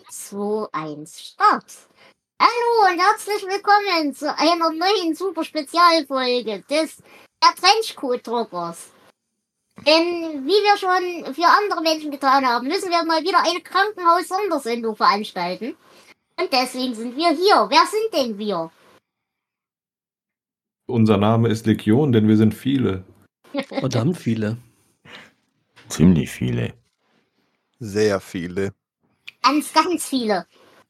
2, 1, Start. Hallo und herzlich willkommen zu einer neuen Super-Spezialfolge des Trenchcoat-Druckers. Denn wie wir schon für andere Menschen getan haben, müssen wir mal wieder eine Krankenhaus-Sondersendung veranstalten. Und deswegen sind wir hier. Wer sind denn wir? Unser Name ist Legion, denn wir sind viele. Verdammt viele. Ziemlich viele. Sehr viele. Ganz viele.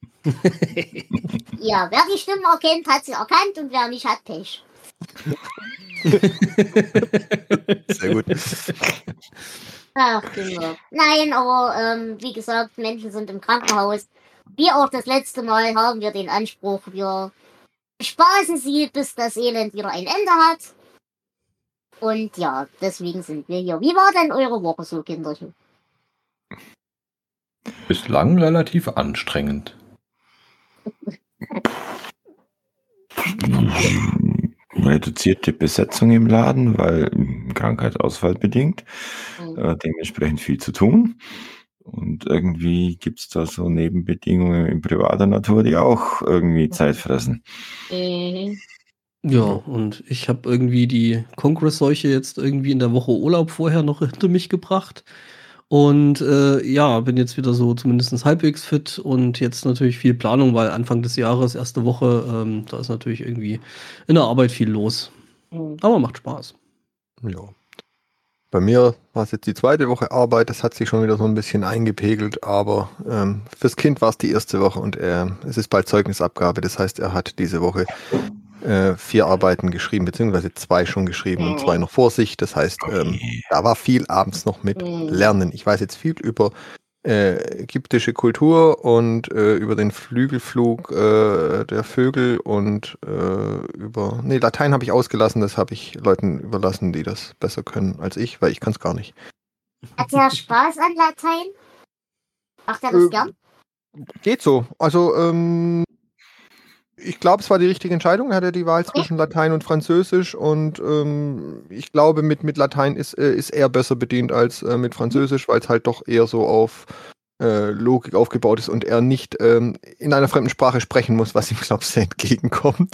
Ja, wer die Stimmen erkennt, hat sie erkannt und wer nicht, hat Pech. Sehr gut. Ach, genau. Nein, aber wie gesagt, Menschen sind im Krankenhaus. Wie auch das letzte Mal haben wir den Anspruch, wir spaßen sie, bis das Elend wieder ein Ende hat. Und ja, deswegen sind wir hier. Wie war denn eure Woche so, Kinderchen? Bislang relativ anstrengend. Reduzierte Besetzung im Laden, weil Krankheitsausfall bedingt. Mhm. Dementsprechend viel zu tun. Und irgendwie gibt es da so Nebenbedingungen in privater Natur, die auch irgendwie Zeit fressen. Ja, und ich habe irgendwie die Congress-Seuche jetzt irgendwie in der Woche Urlaub vorher noch hinter mich gebracht. Und ja, bin jetzt wieder so zumindest halbwegs fit und jetzt natürlich viel Planung, weil Anfang des Jahres, erste Woche, da ist natürlich irgendwie in der Arbeit viel los. Aber macht Spaß. Ja. Bei mir war es jetzt die zweite Woche Arbeit, das hat sich schon wieder so ein bisschen eingepegelt, aber fürs Kind war es die erste Woche und es ist bald Zeugnisabgabe, das heißt, er hat diese Woche 4 Arbeiten geschrieben, beziehungsweise 2 schon geschrieben und 2 noch vor sich, das heißt, da war viel abends noch mit Lernen. Ich weiß jetzt viel über ägyptische Kultur und über den Flügelflug der Vögel und Latein habe ich ausgelassen, das habe ich Leuten überlassen, die das besser können als ich, weil ich kann es gar nicht. Hat der Spaß an Latein? Macht er das gern? Geht so. Also ich glaube, es war die richtige Entscheidung. Er hatte die Wahl zwischen Latein und Französisch und ich glaube, mit Latein ist er besser bedient als mit Französisch, weil es halt doch eher so auf Logik aufgebaut ist und er nicht in einer fremden Sprache sprechen muss, was ihm, glaube ich, sehr entgegenkommt.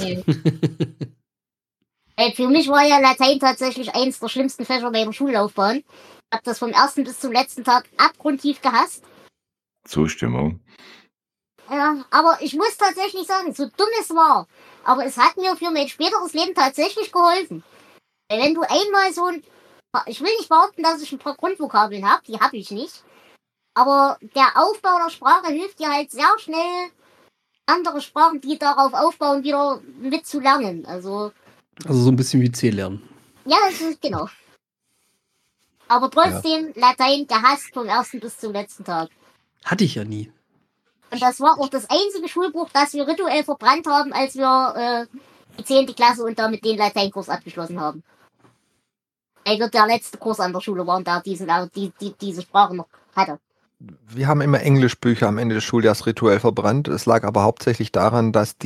Für mich war ja Latein tatsächlich eins der schlimmsten Fächer meiner Schullaufbahn. Ich habe das vom ersten bis zum letzten Tag abgrundtief gehasst. Zustimmung. Ja, aber ich muss tatsächlich sagen, so dumm es war, aber es hat mir für mein späteres Leben tatsächlich geholfen. Weil wenn du einmal ich will nicht behaupten, dass ich ein paar Grundvokabeln habe, die habe ich nicht, aber der Aufbau der Sprache hilft dir halt sehr schnell, andere Sprachen, die darauf aufbauen, wieder mitzulernen. Also so ein bisschen wie C lernen. ja, das ist genau. Aber trotzdem Latein gehasst vom ersten bis zum letzten Tag. Hatte ich ja nie. Und das war auch das einzige Schulbuch, das wir rituell verbrannt haben, als wir die 10. Klasse und damit den Lateinkurs abgeschlossen haben. Weil wir der letzte Kurs an der Schule waren, der diese Sprache noch hatte. Wir haben immer Englischbücher am Ende des Schuljahres rituell verbrannt. Es lag aber hauptsächlich daran, dass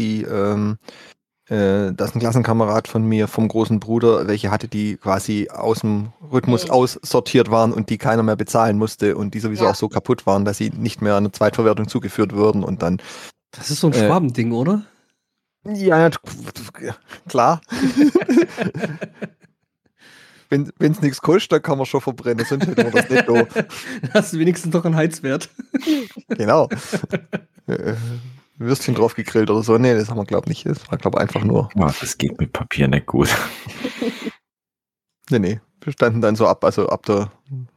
dass ein Klassenkamerad von mir vom großen Bruder welche hatte, die quasi aus dem Rhythmus aussortiert waren und die keiner mehr bezahlen musste und die sowieso auch so kaputt waren, dass sie nicht mehr einer Zweitverwertung zugeführt würden und dann... Das ist so ein Schwabending, oder? Ja, klar. Wenn es nichts kostet, dann kann man schon verbrennen, sonst hätte man das nicht so. Hast du wenigstens noch einen Heizwert. Genau. Würstchen drauf gegrillt oder so. Nee, das haben wir, glaube ich, nicht. Das war, glaube ich, einfach nur. Oh, das geht mit Papier nicht gut. Nee. Wir standen dann so ab der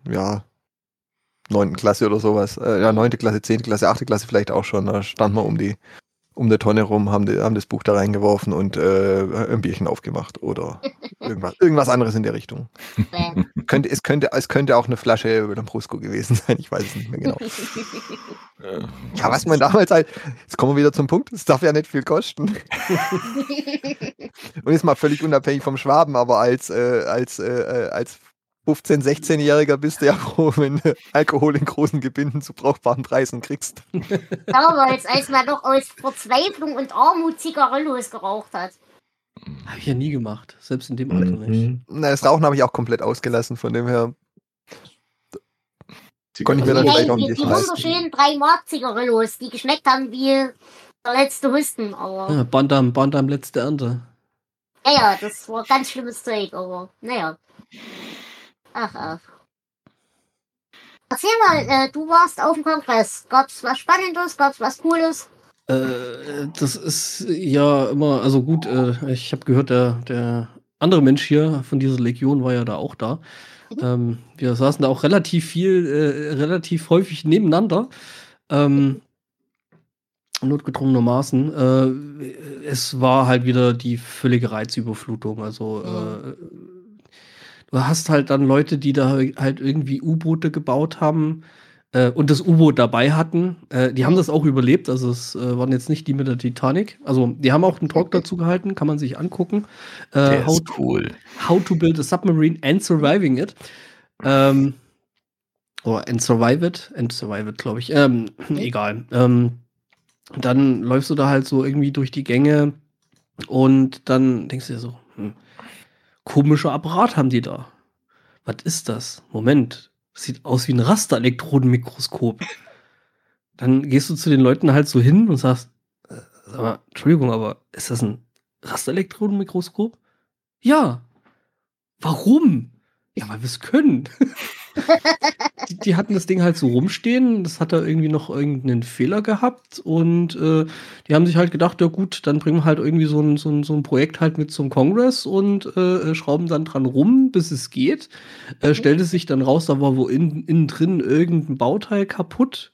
9. Klasse oder sowas. 9. Klasse, 10. Klasse, 8. Klasse vielleicht auch schon. Da standen wir um die Tonne rum, haben das Buch da reingeworfen und ein Bierchen aufgemacht oder irgendwas anderes in der Richtung. Es könnte auch eine Flasche Lambrusco gewesen sein, ich weiß es nicht mehr genau. Ja, was man damals halt, jetzt kommen wir wieder zum Punkt, es darf ja nicht viel kosten. Und ist mal völlig unabhängig vom Schwaben, aber als 15-, 16-Jähriger bist du ja froh, wenn du Alkohol in großen Gebinden zu brauchbaren Preisen kriegst. Damals, als man noch aus Verzweiflung und Armut Zigarillos geraucht hat. Habe ich ja nie gemacht, selbst in dem Alter nicht. Na, das Rauchen habe ich auch komplett ausgelassen, von dem her. Konnte ich mir dann Die, vielleicht auch die, nicht die leisten. wunderschönen 3-Mark-Zigarillos, die geschmeckt haben wie der letzte Husten. Aber Ja, Bandam, letzte Ernte. ja, das war ganz schlimmes Zeug. Aber naja. Ach. Erzähl mal, du warst auf dem Kongress. Gab's was Spannendes? Gab's was Cooles? Das ist ja immer, also gut, ich habe gehört, der andere Mensch hier von dieser Legion war ja da auch da. Wir saßen da auch relativ häufig nebeneinander. Notgedrungenermaßen. Es war halt wieder die völlige Reizüberflutung. Also du hast halt dann Leute, die da halt irgendwie U-Boote gebaut haben und das U-Boot dabei hatten. Die haben das auch überlebt. Also es waren jetzt nicht die mit der Titanic. Also die haben auch einen Talk dazu gehalten, kann man sich angucken. Der ist cool. How to build a submarine and surviving it. Oder and survive it, glaube ich. Egal. Dann läufst du da halt so irgendwie durch die Gänge und dann denkst du dir so, komischer Apparat haben die da. Was ist das? Moment, das sieht aus wie ein Rasterelektronenmikroskop. Dann gehst du zu den Leuten halt so hin und sagst, sag mal, Entschuldigung, aber ist das ein Rasterelektronenmikroskop? Ja. Warum? Ja, weil wir es können. Die hatten das Ding halt so rumstehen, das hat da irgendwie noch irgendeinen Fehler gehabt und die haben sich halt gedacht, ja gut, dann bringen wir halt irgendwie so ein Projekt halt mit zum Kongress und schrauben dann dran rum, bis es geht. Stellte sich dann raus, da war innen drin irgendein Bauteil kaputt,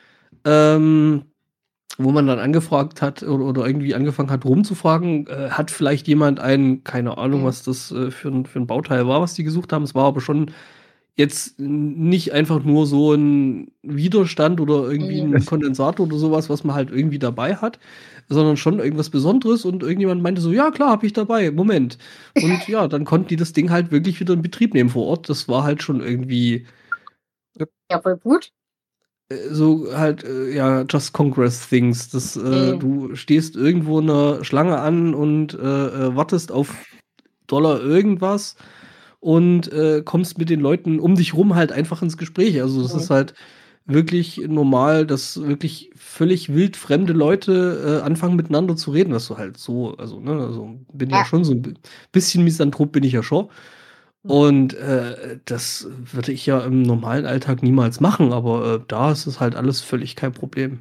wo man dann angefragt hat oder irgendwie angefangen hat rumzufragen, hat vielleicht jemand keine Ahnung, was das für ein Bauteil war, was die gesucht haben. Es war aber schon jetzt nicht einfach nur so ein Widerstand oder irgendwie ein Kondensator oder sowas, was man halt irgendwie dabei hat, sondern schon irgendwas Besonderes und irgendjemand meinte so, ja klar, habe ich dabei, Moment. Und ja, dann konnten die das Ding halt wirklich wieder in Betrieb nehmen vor Ort. Das war halt schon irgendwie Ja, voll gut. so halt, ja, Just Congress Things. Du stehst irgendwo in einer Schlange an und wartest auf Dollar irgendwas und kommst mit den Leuten um dich rum halt einfach ins Gespräch. Also das ist halt wirklich normal, dass wirklich völlig wild fremde Leute anfangen miteinander zu reden, was du halt so, also, ne, also bin ja schon so ein bisschen Misanthrop bin ich ja schon. Und das würde ich ja im normalen Alltag niemals machen, aber da ist es halt alles völlig kein Problem.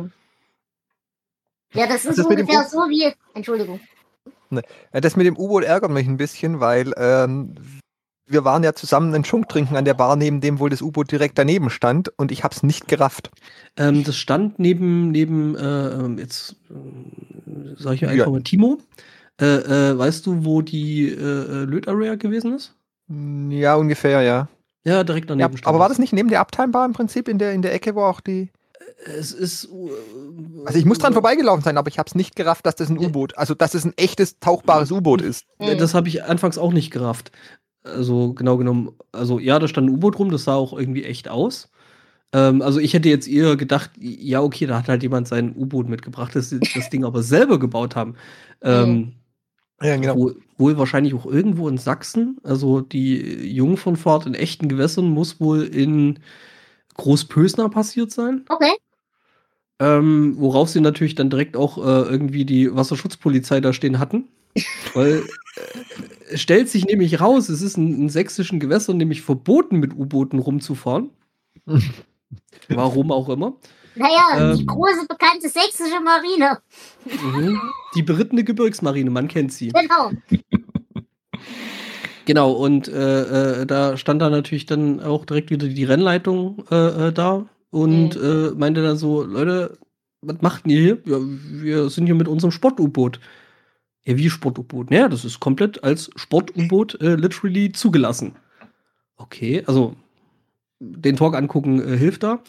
Ja, das ist Das mit dem ungefähr so wie. Entschuldigung. Das mit dem U-Boot ärgert mich ein bisschen, weil wir waren ja zusammen einen Schunk trinken an der Bar, neben dem wohl das U-Boot direkt daneben stand und ich habe es nicht gerafft. Das stand neben jetzt sage ich einfach mal Timo. Weißt du, wo die Löt-Area gewesen ist? Ja, ungefähr, ja. Ja, direkt daneben stand. Aber war das nicht neben der Uptime-Bar im Prinzip, in der Ecke, wo auch die... Es ist... Also ich muss dran vorbeigelaufen sein, aber ich habe es nicht gerafft, dass das ein U-Boot, also dass es ein echtes, tauchbares U-Boot ist. Das habe ich anfangs auch nicht gerafft. Also genau genommen, also ja, da stand ein U-Boot rum, das sah auch irgendwie echt aus. Also ich hätte jetzt eher gedacht, ja okay, da hat halt jemand sein U-Boot mitgebracht, das Ding aber selber gebaut haben. Ja, genau. Wohl wahrscheinlich auch irgendwo in Sachsen. Also die Jungfernfahrt in echten Gewässern muss wohl in Großpösner passiert sein. Okay. Worauf sie natürlich dann direkt auch irgendwie die Wasserschutzpolizei da stehen hatten. Weil es stellt sich nämlich raus, es ist in sächsischen Gewässern nämlich verboten, mit U-Booten rumzufahren. Warum auch immer. Naja, die große bekannte sächsische Marine. Die berittene Gebirgsmarine, man kennt sie. Genau. Genau, und da stand dann natürlich dann auch direkt wieder die Rennleitung da und meinte dann so, Leute, was macht ihr hier? Ja, wir sind hier mit unserem Sport-U-Boot. Ja, wie Sport-U-Boot? Naja, das ist komplett als Sport-U-Boot literally zugelassen. Okay, also den Talk angucken hilft da.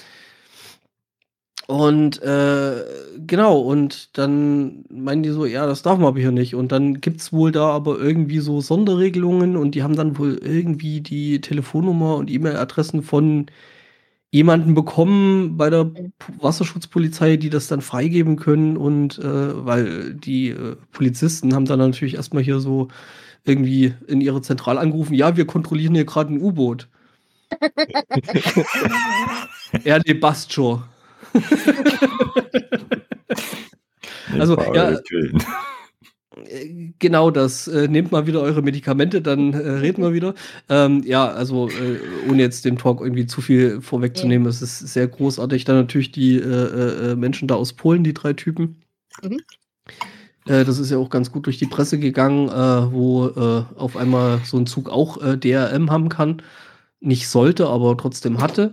Und genau, und dann meinen die so, ja, das darf man aber hier nicht. Und dann gibt's wohl da aber irgendwie so Sonderregelungen und die haben dann wohl irgendwie die Telefonnummer und E-Mail-Adressen von jemanden bekommen bei der Wasserschutzpolizei, die das dann freigeben können. Und weil die Polizisten haben dann natürlich erstmal hier so irgendwie in ihre Zentrale angerufen, ja, wir kontrollieren hier gerade ein U-Boot. Ja, nee, passt schon. Also, ja, genau das. Nehmt mal wieder eure Medikamente, dann reden wir wieder. Ja, also ohne jetzt dem Talk irgendwie zu viel vorwegzunehmen, es ist sehr großartig. Dann natürlich die Menschen da aus Polen, die 3 Typen. Mhm. Das ist ja auch ganz gut durch die Presse gegangen, wo auf einmal so ein Zug auch DRM haben kann. Nicht sollte, aber trotzdem hatte.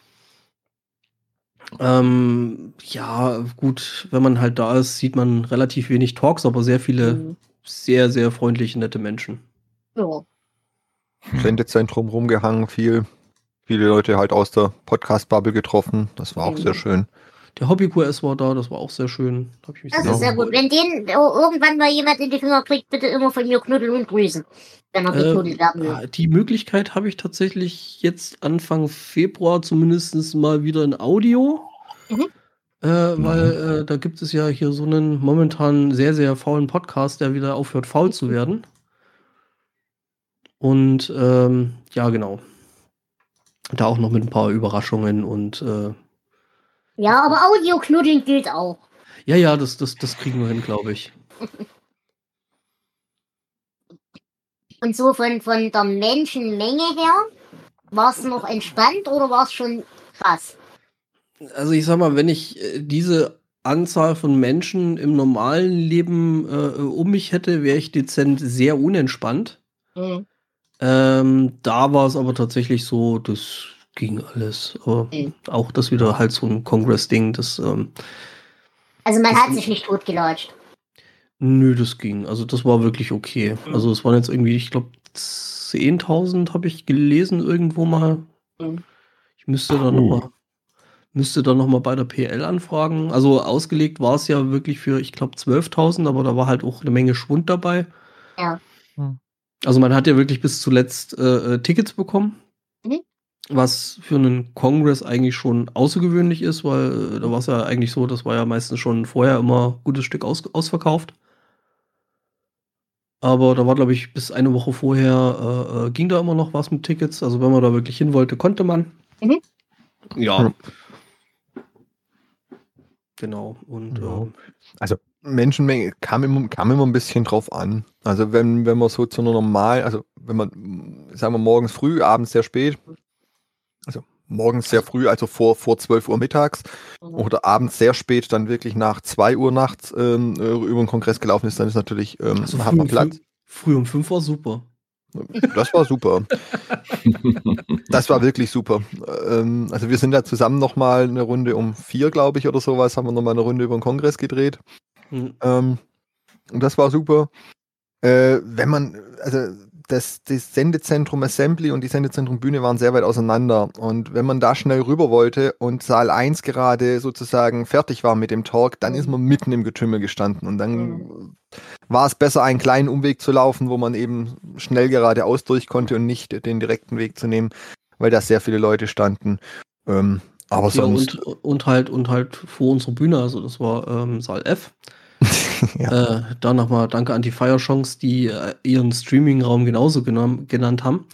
Ja, gut, wenn man halt da ist, sieht man relativ wenig Talks, aber sehr viele sehr, sehr freundliche, nette Menschen. Ja. Sendezentrum rumgehangen, viele Leute halt aus der Podcast-Bubble getroffen. Das war auch sehr schön. Der Hobby-QS war da, das war auch sehr schön. Da hab ich mich Das sehr ist sehr gut. gefreut. Wenn den irgendwann mal jemand in die Finger kriegt, bitte immer von mir knuddeln und grüßen. Wenn er geknuddelt werden will. Die Möglichkeit habe ich tatsächlich jetzt Anfang Februar zumindest mal wieder in Audio. Weil da gibt es ja hier so einen momentan sehr, sehr faulen Podcast, der wieder aufhört, faul zu werden. Und ja, genau. Da auch noch mit ein paar Überraschungen und Ja, aber Audio-Knuddeln gilt auch. ja, das kriegen wir hin, glaube ich. Und so von der Menschenmenge her, war es noch entspannt oder war es schon krass? Also ich sag mal, wenn ich diese Anzahl von Menschen im normalen Leben um mich hätte, wäre ich dezent sehr unentspannt. Mhm. Da war es aber tatsächlich so, das ging alles. Aber auch das wieder halt so ein Congress-Ding, das Also man hat sich nicht totgelatscht. nö, das ging. Also das war wirklich okay. Also es waren jetzt irgendwie, ich glaube, 10.000 habe ich gelesen irgendwo mal. Ich müsste dann noch mal bei der PL anfragen. Also ausgelegt war es ja wirklich für, ich glaube, 12.000, aber da war halt auch eine Menge Schwund dabei. Ja. Also man hat ja wirklich bis zuletzt Tickets bekommen. Was für einen Kongress eigentlich schon außergewöhnlich ist, weil da war es ja eigentlich so, das war ja meistens schon vorher immer ein gutes Stück ausverkauft. Aber da war, glaube ich, bis eine Woche vorher ging da immer noch was mit Tickets. Also wenn man da wirklich hin wollte, konnte man. Ja. Genau. Und also Menschenmenge kam immer ein bisschen drauf an. Also wenn man so zu einer normalen, also wenn man, sagen wir morgens früh, abends sehr spät, also morgens sehr früh, also vor 12 Uhr mittags oder abends sehr spät, dann wirklich nach 2 Uhr nachts über den Kongress gelaufen ist, dann ist natürlich, also hat man Platz. Früh um 5 war super. Das war super. Das war wirklich super. Also wir sind da zusammen nochmal eine Runde um 4, glaube ich, oder sowas, haben wir nochmal eine Runde über den Kongress gedreht. Und das war super. Wenn man, also das Sendezentrum Assembly und die Sendezentrum Bühne waren sehr weit auseinander. Und wenn man da schnell rüber wollte und Saal 1 gerade sozusagen fertig war mit dem Talk, dann ist man mitten im Getümmel gestanden. Und dann war es besser, einen kleinen Umweg zu laufen, wo man eben schnell geradeaus durch konnte und nicht den direkten Weg zu nehmen, weil da sehr viele Leute standen. Aber ja, sonst. Und halt vor unserer Bühne, also das war Saal F. Ja. Da nochmal danke an die Firechance, die ihren Streaming-Raum genauso genannt haben.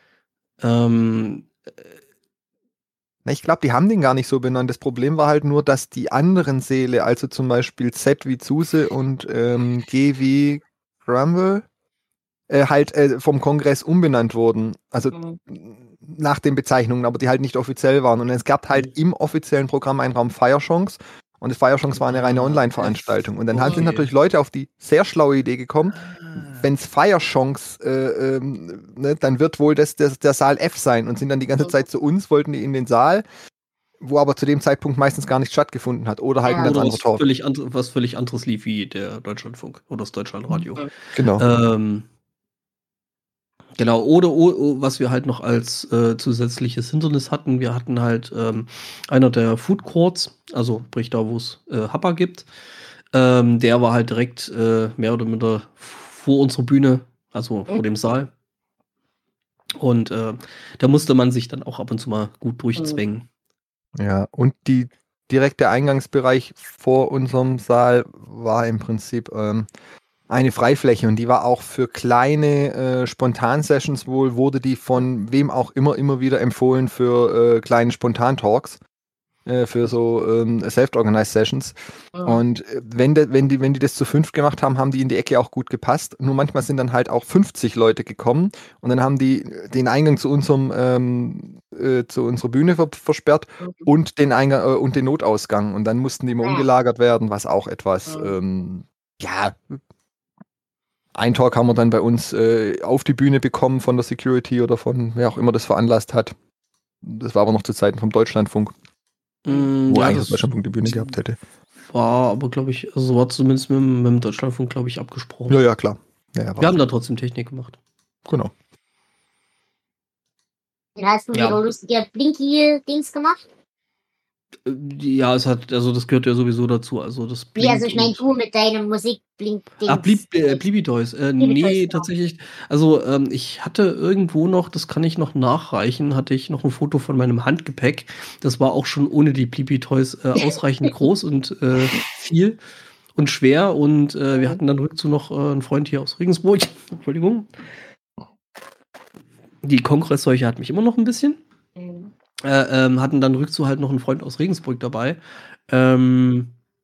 Ich glaube, die haben den gar nicht so benannt. Das Problem war halt nur, dass die anderen Säle, also zum Beispiel Z wie Zuse und G wie Grumble, halt vom Kongress umbenannt wurden. Also nach den Bezeichnungen, aber die halt nicht offiziell waren. Und es gab halt im offiziellen Programm einen Raum Firechance. Und das Firechance war eine reine Online-Veranstaltung. Und dann sind natürlich Leute auf die sehr schlaue Idee gekommen, wenn es Firechance, dann wird wohl das der Saal F sein und sind dann die ganze Zeit zu uns, wollten die in den Saal, wo aber zu dem Zeitpunkt meistens gar nicht stattgefunden hat. Oder halt ein ganz anderer Talk. Was völlig anderes lief wie der Deutschlandfunk oder das Deutschlandradio. Genau. Genau, oder was wir halt noch als zusätzlich Hindernis hatten, wir hatten halt einer der Food Courts, also sprich da, wo es Happa gibt, der war halt direkt mehr oder minder vor unserer Bühne, also vor dem Saal. Und da musste man sich dann auch ab und zu mal gut durchzwängen. Ja, und die direkte Eingangsbereich vor unserem Saal war im Prinzip eine Freifläche und die war auch für kleine Spontan-Sessions wohl, wurde die von wem auch immer wieder empfohlen für kleine Spontan-Talks, für so Self-Organized Sessions. Und wenn die das zu 5 gemacht haben, haben die in die Ecke auch gut gepasst. Nur manchmal sind dann halt auch 50 Leute gekommen und dann haben die den Eingang zu unserer Bühne versperrt und den Eingang und den Notausgang. Und dann mussten die immer umgelagert werden, was auch etwas, ein Talk haben wir dann bei uns auf die Bühne bekommen von der Security oder von wer auch immer das veranlasst hat. Das war aber noch zu Zeiten vom Deutschlandfunk, wo eigentlich das Deutschlandfunk die Bühne gehabt hätte. War aber, glaube ich, also war zumindest mit dem Deutschlandfunk, glaube ich, abgesprochen. Ja, klar. Ja, Wir haben da trotzdem Technik gemacht. Genau. Dann hast du wieder lustige Blinky-Dings gemacht? Ja, das gehört ja sowieso dazu. Also das Wie, also ich meine, du mit deinem Musik-Blink-Dings. Blibby Toys. Nee, tatsächlich. Also ich hatte irgendwo noch, das kann ich noch nachreichen, hatte ich noch ein Foto von meinem Handgepäck. Das war auch schon ohne die Blibby Toys ausreichend groß und viel und schwer. Und wir hatten dann rückzu noch einen Freund hier aus Regensburg. Entschuldigung. Die Kongressseuche hat mich immer noch ein bisschen. Hatten dann rückzu halt noch einen Freund aus Regensburg dabei. Habe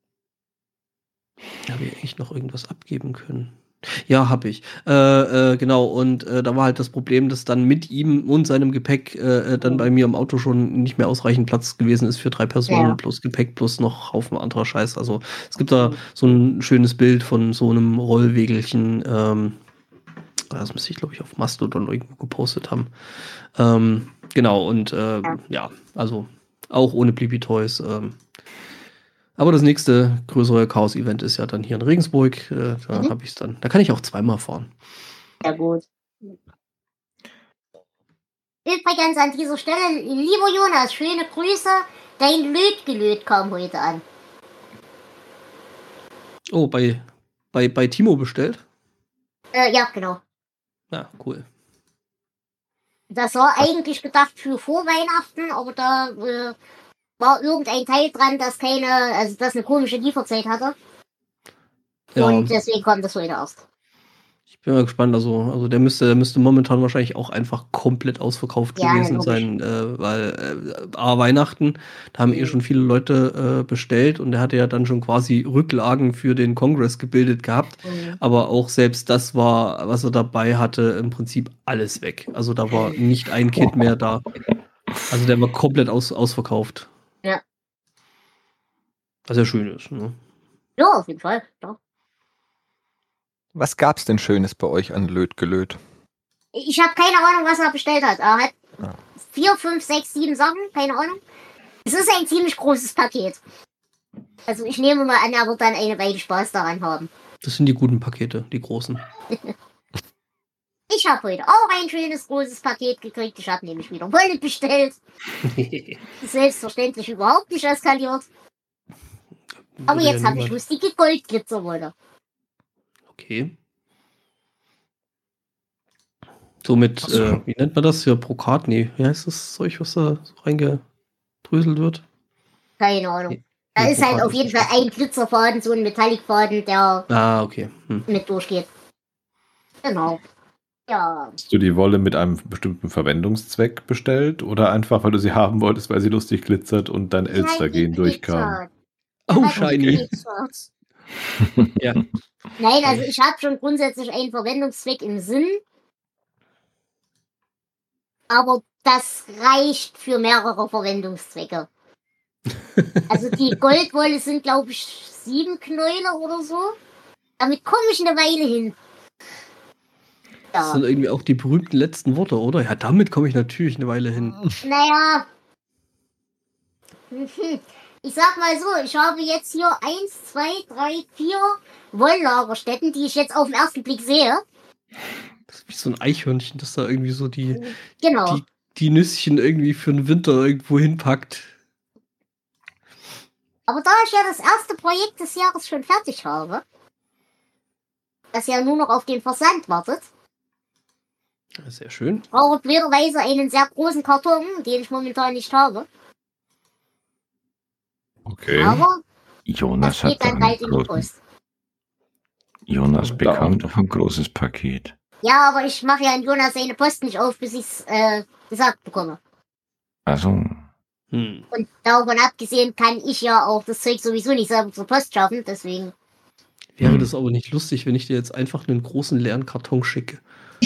ich eigentlich noch irgendwas abgeben können? Ja, habe ich. Genau, und da war halt das Problem, dass dann mit ihm und seinem Gepäck dann bei mir im Auto schon nicht mehr ausreichend Platz gewesen ist für 3 Personen plus Gepäck plus noch Haufen anderer Scheiß. Also es gibt da so ein schönes Bild von so einem Rollwegelchen. Das müsste ich, glaube ich, auf Mastodon irgendwo gepostet haben. Genau, und also auch ohne Blibby Toys. Aber das nächste größere Chaos-Event ist ja dann hier in Regensburg. Da habe ich es dann. Da kann ich auch zweimal fahren. Ja, gut. Übrigens an dieser Stelle, lieber Jonas, schöne Grüße. Dein Lötgelöt kam heute an. Oh, bei Timo bestellt? Ja, genau. Ja, cool. Das war eigentlich gedacht für vor Weihnachten, aber da war irgendein Teil dran, das eine komische Lieferzeit hatte. Ja. Und deswegen kommt das heute erst. Ich bin mal gespannt, also der müsste momentan wahrscheinlich auch einfach komplett ausverkauft gewesen sein, weil Weihnachten, da haben schon viele Leute bestellt und der hatte ja dann schon quasi Rücklagen für den Kongress gebildet gehabt, aber auch selbst das war, was er dabei hatte, im Prinzip alles weg. Also da war nicht ein Kit mehr da. Also der war komplett ausverkauft. Ja. Was ja schön ist, ne? Ja, auf jeden Fall, ja. Was gab's denn Schönes bei euch an Lötgelöt? Ich habe keine Ahnung, was er bestellt hat. Er hat 4, 5, 6, 7 Sachen, keine Ahnung. Es ist ein ziemlich großes Paket. Also ich nehme mal an, er wird dann eine Weile Spaß daran haben. Das sind die guten Pakete, die großen. Ich habe heute auch ein schönes großes Paket gekriegt. Ich habe nämlich wieder Wolle bestellt. Selbstverständlich überhaupt nicht eskaliert. Aber jetzt habe ich lustige Goldglitzerwolle. Okay. Somit, wie nennt man das? Ja, Brokat? Nee, wie heißt das Zeug, was da so reingedröselt wird? Keine Ahnung. Da ist halt auf jeden Fall ein Glitzerfaden, so ein Metallicfaden, der mit durchgeht. Genau. Ja. Hast du die Wolle mit einem bestimmten Verwendungszweck bestellt oder einfach, weil du sie haben wolltest, weil sie lustig glitzert und dein Elster-Gen durchkam? Oh, shiny. Ja. Nein, also ich habe schon grundsätzlich einen Verwendungszweck im Sinn. Aber das reicht für mehrere Verwendungszwecke. Also die Goldwolle sind, glaube ich, 7 Knäule oder so. Damit komme ich eine Weile hin. Ja. Das sind irgendwie auch die berühmten letzten Worte, oder? Ja, damit komme ich natürlich eine Weile hin. Naja. Ich sag mal so, ich habe jetzt hier 1, 2, 3, 4 Wolllagerstätten, die ich jetzt auf den ersten Blick sehe. Das ist wie so ein Eichhörnchen, das da irgendwie so die Nüsschen irgendwie für den Winter irgendwo hinpackt. Aber da ich ja das erste Projekt des Jahres schon fertig habe, das ja nur noch auf den Versand wartet, sehr schön. brauche ich blöderweise einen sehr großen Karton, den ich momentan nicht habe. Okay. Aber Jonas das geht hat dann halt in die Post. Jonas Da bekam auch doch ein großes Paket. Ja, aber ich mache ja in Jonas seine Post nicht auf, bis ich's gesagt bekomme. Also, Hm. Und davon abgesehen kann ich ja auch das Zeug sowieso nicht selber zur Post schaffen, deswegen. Wäre das aber nicht lustig, wenn ich dir jetzt einfach einen großen leeren Karton schicke?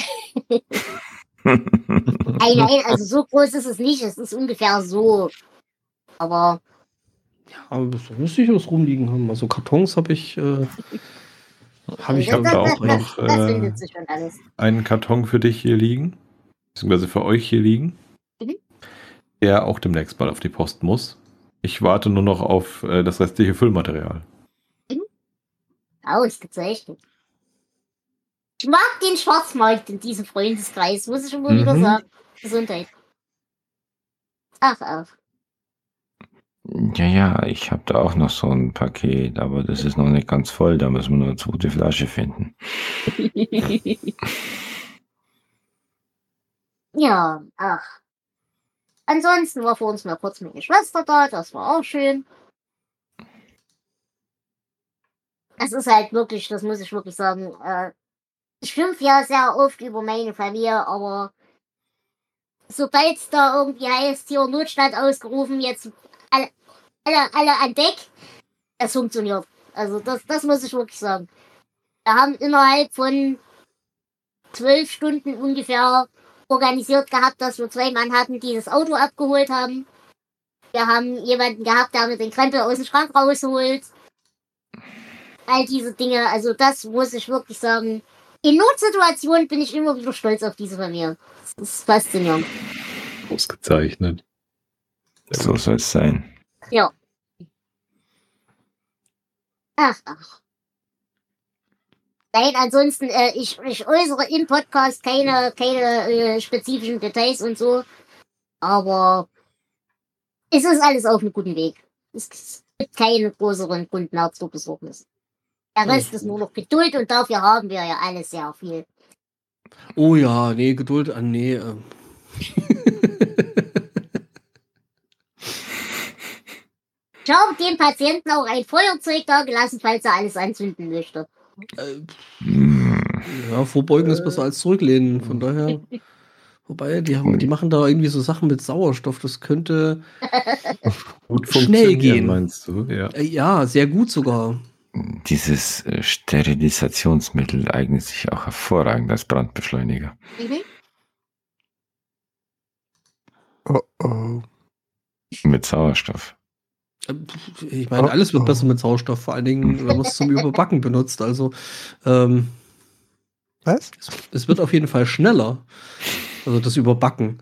Nein, also so groß ist es nicht, es ist ungefähr so. Aber Aber so müsste ich was rumliegen haben. Also Kartons habe ich Ich ja habe da auch das noch findet sich schon alles. einen Karton für dich hier liegen, beziehungsweise für euch hier liegen, Mhm. der auch demnächst mal auf die Post muss. Ich warte nur noch auf das restliche Füllmaterial. Ausgezeichnet. Ich mag den Schwarzmarkt in diesem Freundeskreis, muss ich immer wieder Mhm. sagen. Gesundheit. Ach. ja, ich habe da auch noch so ein Paket, aber das ist noch nicht ganz voll. Da müssen wir nur eine gute Flasche finden. Ja, ach. Ansonsten war für uns mal kurz meine Schwester da, das war auch schön. Es ist halt wirklich, das muss ich wirklich sagen, ich schimpfe ja sehr oft über meine Familie, aber sobald es da irgendwie heißt, hier Notstand ausgerufen, jetzt alle an Deck, das funktioniert. Also das muss ich wirklich sagen. Wir haben innerhalb von 12 Stunden ungefähr organisiert gehabt, dass wir 2 Mann hatten, die das Auto abgeholt haben. Wir haben jemanden gehabt, der mit den Krempel aus dem Schrank rausholt. All diese Dinge, also das muss ich wirklich sagen. In Notsituationen bin ich immer wieder stolz auf diese Familie. Das ist faszinierend. Ausgezeichnet. So soll es sein. Ja. Ach. Nein, ansonsten, ich äußere im Podcast keine spezifischen Details und so. Aber es ist alles auf einem guten Weg. Es gibt keine größeren Grund mehr zur Besorgnis. Der Rest ist nur noch Geduld und dafür haben wir ja alles sehr viel. Oh ja, nee, Geduld an, nee. Ich habe dem Patienten auch ein Feuerzeug da gelassen, falls er alles anzünden möchte. Ja, vorbeugen ist besser als zurücklehnen, von daher. Wobei, die machen da irgendwie so Sachen mit Sauerstoff, das könnte Gut schnell gehen. meinst du? Ja. Ja, sehr gut sogar. Dieses Sterilisationsmittel eignet sich auch hervorragend als Brandbeschleuniger. Mhm. Oh. Hm. Mit Sauerstoff. Ich meine, alles wird besser mit Sauerstoff, vor allen Dingen, wenn man es zum Überbacken benutzt. Also, Was? es wird auf jeden Fall schneller. Also das Überbacken.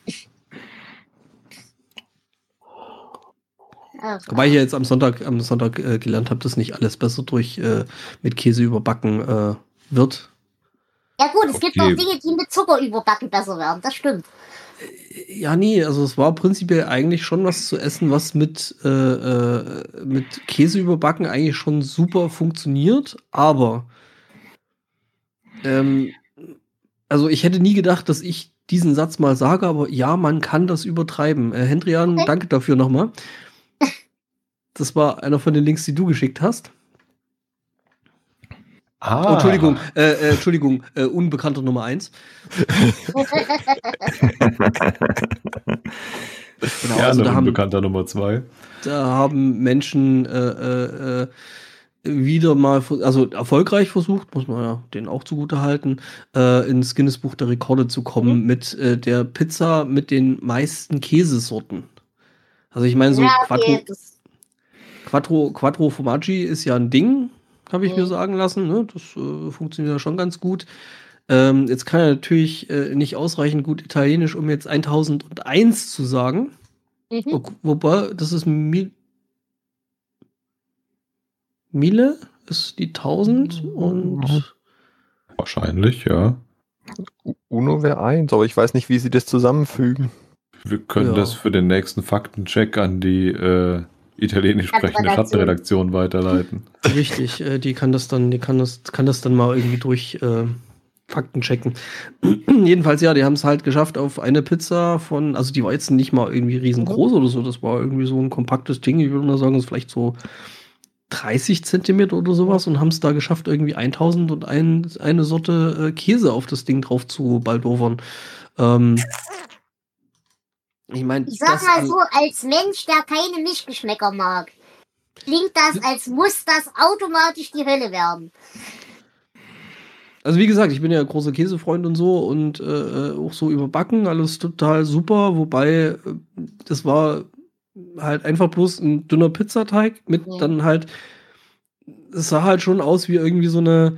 Ach, Wobei ich ja jetzt am Sonntag gelernt habe, dass nicht alles besser durch mit Käse überbacken wird. ja gut, es gibt Okay. auch Dinge, die mit Zucker überbacken besser werden, das stimmt. Ja, nee, also es war prinzipiell eigentlich schon was zu essen, was mit Käse überbacken eigentlich schon super funktioniert, aber also ich hätte nie gedacht, dass ich diesen Satz mal sage, aber ja, man kann das übertreiben. Hendrian, Okay. danke dafür nochmal. Das war einer von den Links, die du geschickt hast. Ah, Oh, Entschuldigung, Unbekannter Nummer 1. Genau, ja, also ein da Unbekannter Nummer 2. Da haben Menschen wieder mal, also erfolgreich versucht, muss man ja denen auch zugute halten, ins Guinness-Buch der Rekorde zu kommen mit der Pizza mit den meisten Käsesorten. Also ich meine, so Ja, okay, Quattro Formaggi ist ja ein Ding, habe ich mir Mhm. sagen lassen. Ne? Das funktioniert ja schon ganz gut. Jetzt kann er natürlich nicht ausreichend gut Italienisch, um jetzt 1001 zu sagen. Mhm. Wobei, das ist Mille ist die 1000 und Wahrscheinlich, ja. Uno wäre 1, aber ich weiß nicht, wie sie das zusammenfügen. Wir können Ja. das für den nächsten Faktencheck an die italienisch sprechende Schattenredaktion. Schattenredaktion weiterleiten. richtig, die kann das dann mal irgendwie durch Fakten checken. Jedenfalls, ja, die haben es halt geschafft auf eine Pizza von, also die war jetzt nicht mal irgendwie riesengroß oder so, das war irgendwie so ein kompaktes Ding, ich würde mal sagen, das ist vielleicht so 30 Zentimeter oder sowas und haben es da geschafft, irgendwie 1001 eine Sorte Käse auf das Ding drauf zu baldowern. Ich meine, Ich sag mal so, als Mensch, der keine Mischgeschmäcker mag, klingt das, als muss das automatisch die Hölle werden. Also wie gesagt, ich bin ja großer Käsefreund und so und auch so überbacken, alles total super, wobei das war halt einfach bloß ein dünner Pizzateig mit dann halt, es sah halt schon aus wie irgendwie so eine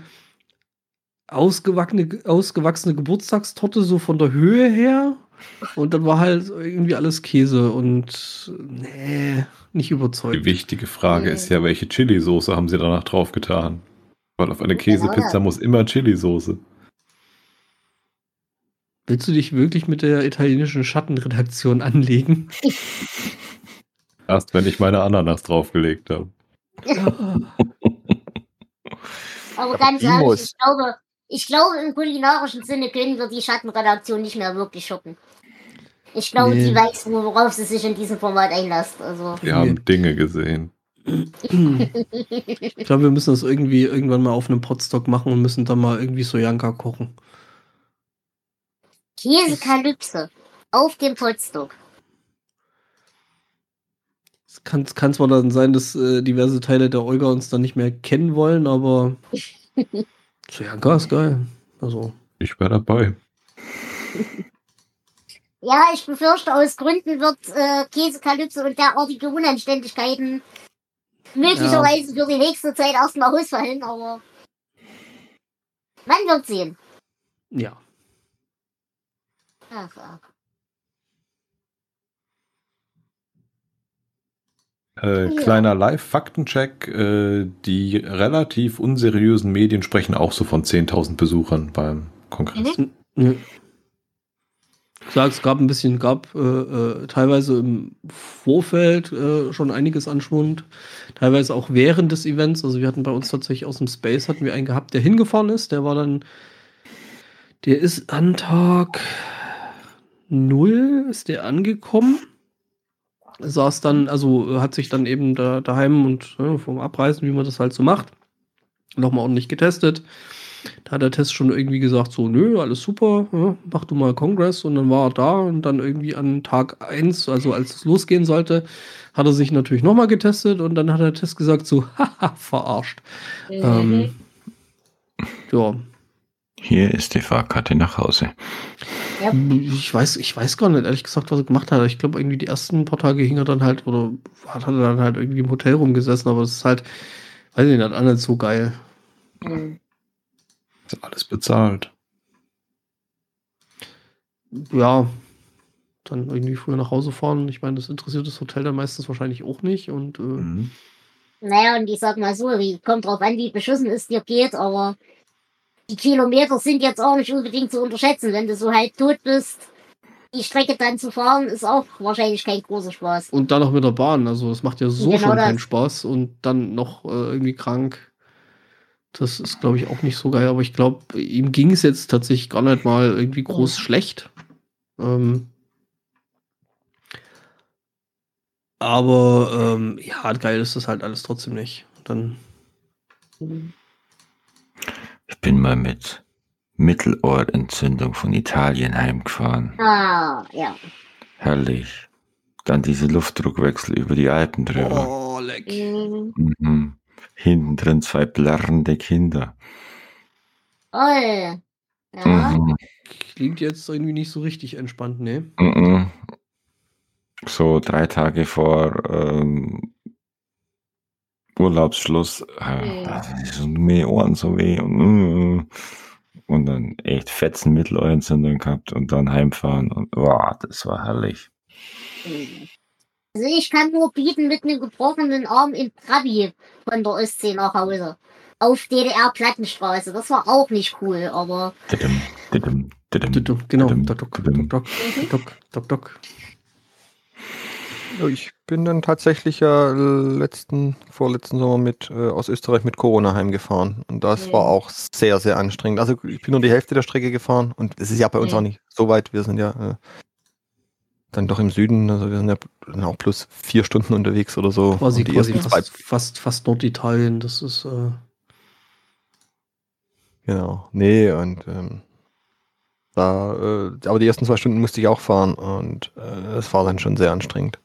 ausgewachsene Geburtstagstorte, so von der Höhe her. Und dann war halt irgendwie alles Käse und nee, nicht überzeugt. Die wichtige Frage ist ja, welche Chili-Soße haben sie danach drauf getan? Weil auf eine Käsepizza muss immer Chili-Soße. Willst du dich wirklich mit der italienischen Schattenredaktion anlegen? Erst wenn ich meine Ananas draufgelegt habe. Aber ganz ehrlich, ich glaube, im kulinarischen Sinne können wir die Schattenredaktion nicht mehr wirklich schocken. Ich glaube, die weiß, worauf sie sich in diesem Format einlässt. Also. Wir haben Dinge gesehen. Ich glaube, wir müssen das irgendwann mal auf einem Potstock machen und müssen dann mal irgendwie Sojanka kochen. Käsekalypse auf dem Potstock. Es kann zwar dann sein, dass diverse Teile der Olga uns dann nicht mehr kennen wollen, aber Sojanka ist geil. Also. Ich wäre dabei. Ja, ich befürchte, aus Gründen wird Käsekalypse und derartige Unanständigkeiten möglicherweise für die nächste Zeit erstmal ausfallen, aber man wird sehen. Ja. Ach. Kleiner Live-Faktencheck. Die relativ unseriösen Medien sprechen auch so von 10.000 Besuchern beim Kongress. Mhm. Ich sag, es gab teilweise im Vorfeld schon einiges an Schwund, teilweise auch während des Events. Also wir hatten bei uns tatsächlich aus dem Space hatten wir einen gehabt, der hingefahren ist. Der ist an Tag 0 ist der angekommen. Saß dann, also hat sich dann eben daheim und vom Abreisen, wie man das halt so macht, nochmal ordentlich getestet. Da hat der Test schon irgendwie gesagt, so, nö, alles super, mach du mal Kongress. Und dann war er da und dann irgendwie an Tag 1, also als es losgehen sollte, hat er sich natürlich nochmal getestet und dann hat der Test gesagt, so, haha, verarscht. Ja. Hier ist die Fahrkarte nach Hause. Ja. Ich weiß gar nicht, ehrlich gesagt, was er gemacht hat. Ich glaube, irgendwie die ersten paar Tage hing er dann halt, oder hat er dann halt irgendwie im Hotel rumgesessen, aber das ist halt, weiß ich nicht, auch nicht so geil. Ist alles bezahlt. Ja, dann irgendwie früher nach Hause fahren. Ich meine, das interessiert das Hotel dann meistens wahrscheinlich auch nicht. Und naja, und ich sag mal so, kommt drauf an, wie beschissen es dir geht, aber die Kilometer sind jetzt auch nicht unbedingt zu unterschätzen. Wenn du so halt tot bist, die Strecke dann zu fahren, ist auch wahrscheinlich kein großer Spaß. Und dann noch mit der Bahn, also das macht ja so schon keinen Spaß. Und dann noch irgendwie krank. Das ist, glaube ich, auch nicht so geil, aber ich glaube, ihm ging es jetzt tatsächlich gar nicht mal irgendwie groß schlecht. Aber ja, geil ist das halt alles trotzdem nicht. Dann. Ich bin mal mit Mittelohrentzündung von Italien heimgefahren. Ah, ja. Herrlich. Dann diese Luftdruckwechsel über die Alpen drüber. Oh, leck. Hinten drin 2 plärrende Kinder. Ja. Klingt jetzt irgendwie nicht so richtig entspannt, ne? So 3 Tage vor Urlaubsschluss, mir Ohren so weh und dann echt fetzen Mittelohrentzündung gehabt und dann heimfahren und das war herrlich. Also ich kann nur bieten mit einem gebrochenen Arm im Trabi von der Ostsee nach Hause. Auf DDR-Plattenstraße. Das war auch nicht cool, aber. Genau. Dock. Ich bin dann tatsächlich ja vorletzten Sommer aus Österreich mit Corona heimgefahren. Und das war auch sehr, sehr anstrengend. Also ich bin nur die Hälfte der Strecke gefahren und es ist ja bei uns auch nicht so weit. Wir sind ja dann doch im Süden, also wir sind ja dann auch plus 4 Stunden unterwegs oder so. Quasi Und die ersten zwei, fast Norditalien, das ist genau, nee, und aber die ersten 2 Stunden musste ich auch fahren und es war dann schon sehr anstrengend.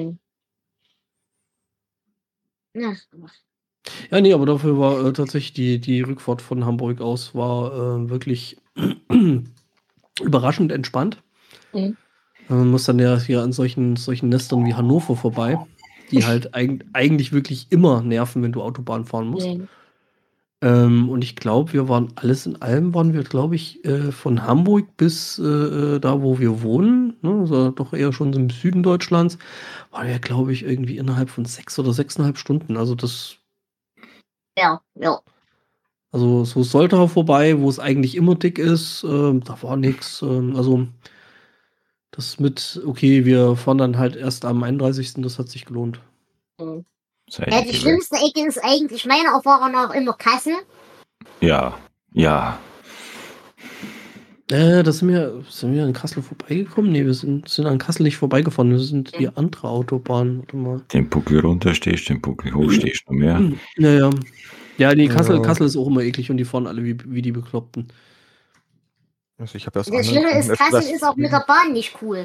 Ja. ja, nee, aber dafür war tatsächlich die Rückfahrt von Hamburg aus war wirklich überraschend entspannt. Man muss dann ja hier an solchen Nestern wie Hannover vorbei, die halt eigentlich wirklich immer nerven, wenn du Autobahn fahren musst. Und ich glaube, alles in allem waren wir, glaube ich, von Hamburg bis da, wo wir wohnen, ne, also doch eher schon im Süden Deutschlands, waren wir, glaube ich, irgendwie innerhalb von 6 oder 6,5 Stunden. Also das. Ja. Also so Soltau vorbei, wo es eigentlich immer dick ist, da war nichts. Also das okay, wir fahren dann halt erst am 31. Das hat sich gelohnt. Ja, die schlimmste Ecke ist eigentlich meiner Erfahrung nach immer Kassel. Ja. Da sind wir an Kassel vorbeigekommen? Nee, wir sind an Kassel nicht vorbeigefahren. Wir sind die andere Autobahn. Warte mal. Den Puckel runter stehst, den Puckel hoch stehst, noch mehr. Ja. Ja, nee, Kassel ist auch immer eklig und die fahren alle wie die Bekloppten. Also ich habe Das Schlimme ist, Kassel ist auch mit der Bahn nicht cool.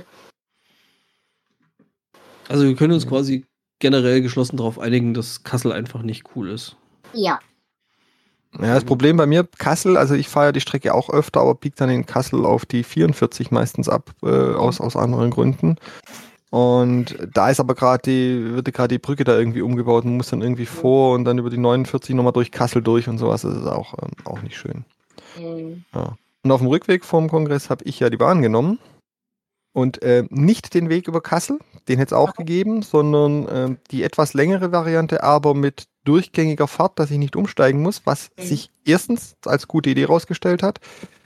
Also wir können uns quasi generell geschlossen darauf einigen, dass Kassel einfach nicht cool ist. Ja. Ja, das Problem bei mir, Kassel, also ich fahre ja die Strecke auch öfter, aber biegt dann in Kassel auf die 44 meistens ab, aus anderen Gründen. Und da ist aber wird gerade die Brücke da irgendwie umgebaut, man muss dann irgendwie vor und dann über die 49 nochmal durch Kassel durch und sowas, das ist auch nicht schön. Ja. Und auf dem Rückweg vom Kongress habe ich ja die Bahn genommen und nicht den Weg über Kassel, den hätte es auch gegeben, sondern die etwas längere Variante, aber mit durchgängiger Fahrt, dass ich nicht umsteigen muss, was sich erstens als gute Idee rausgestellt hat,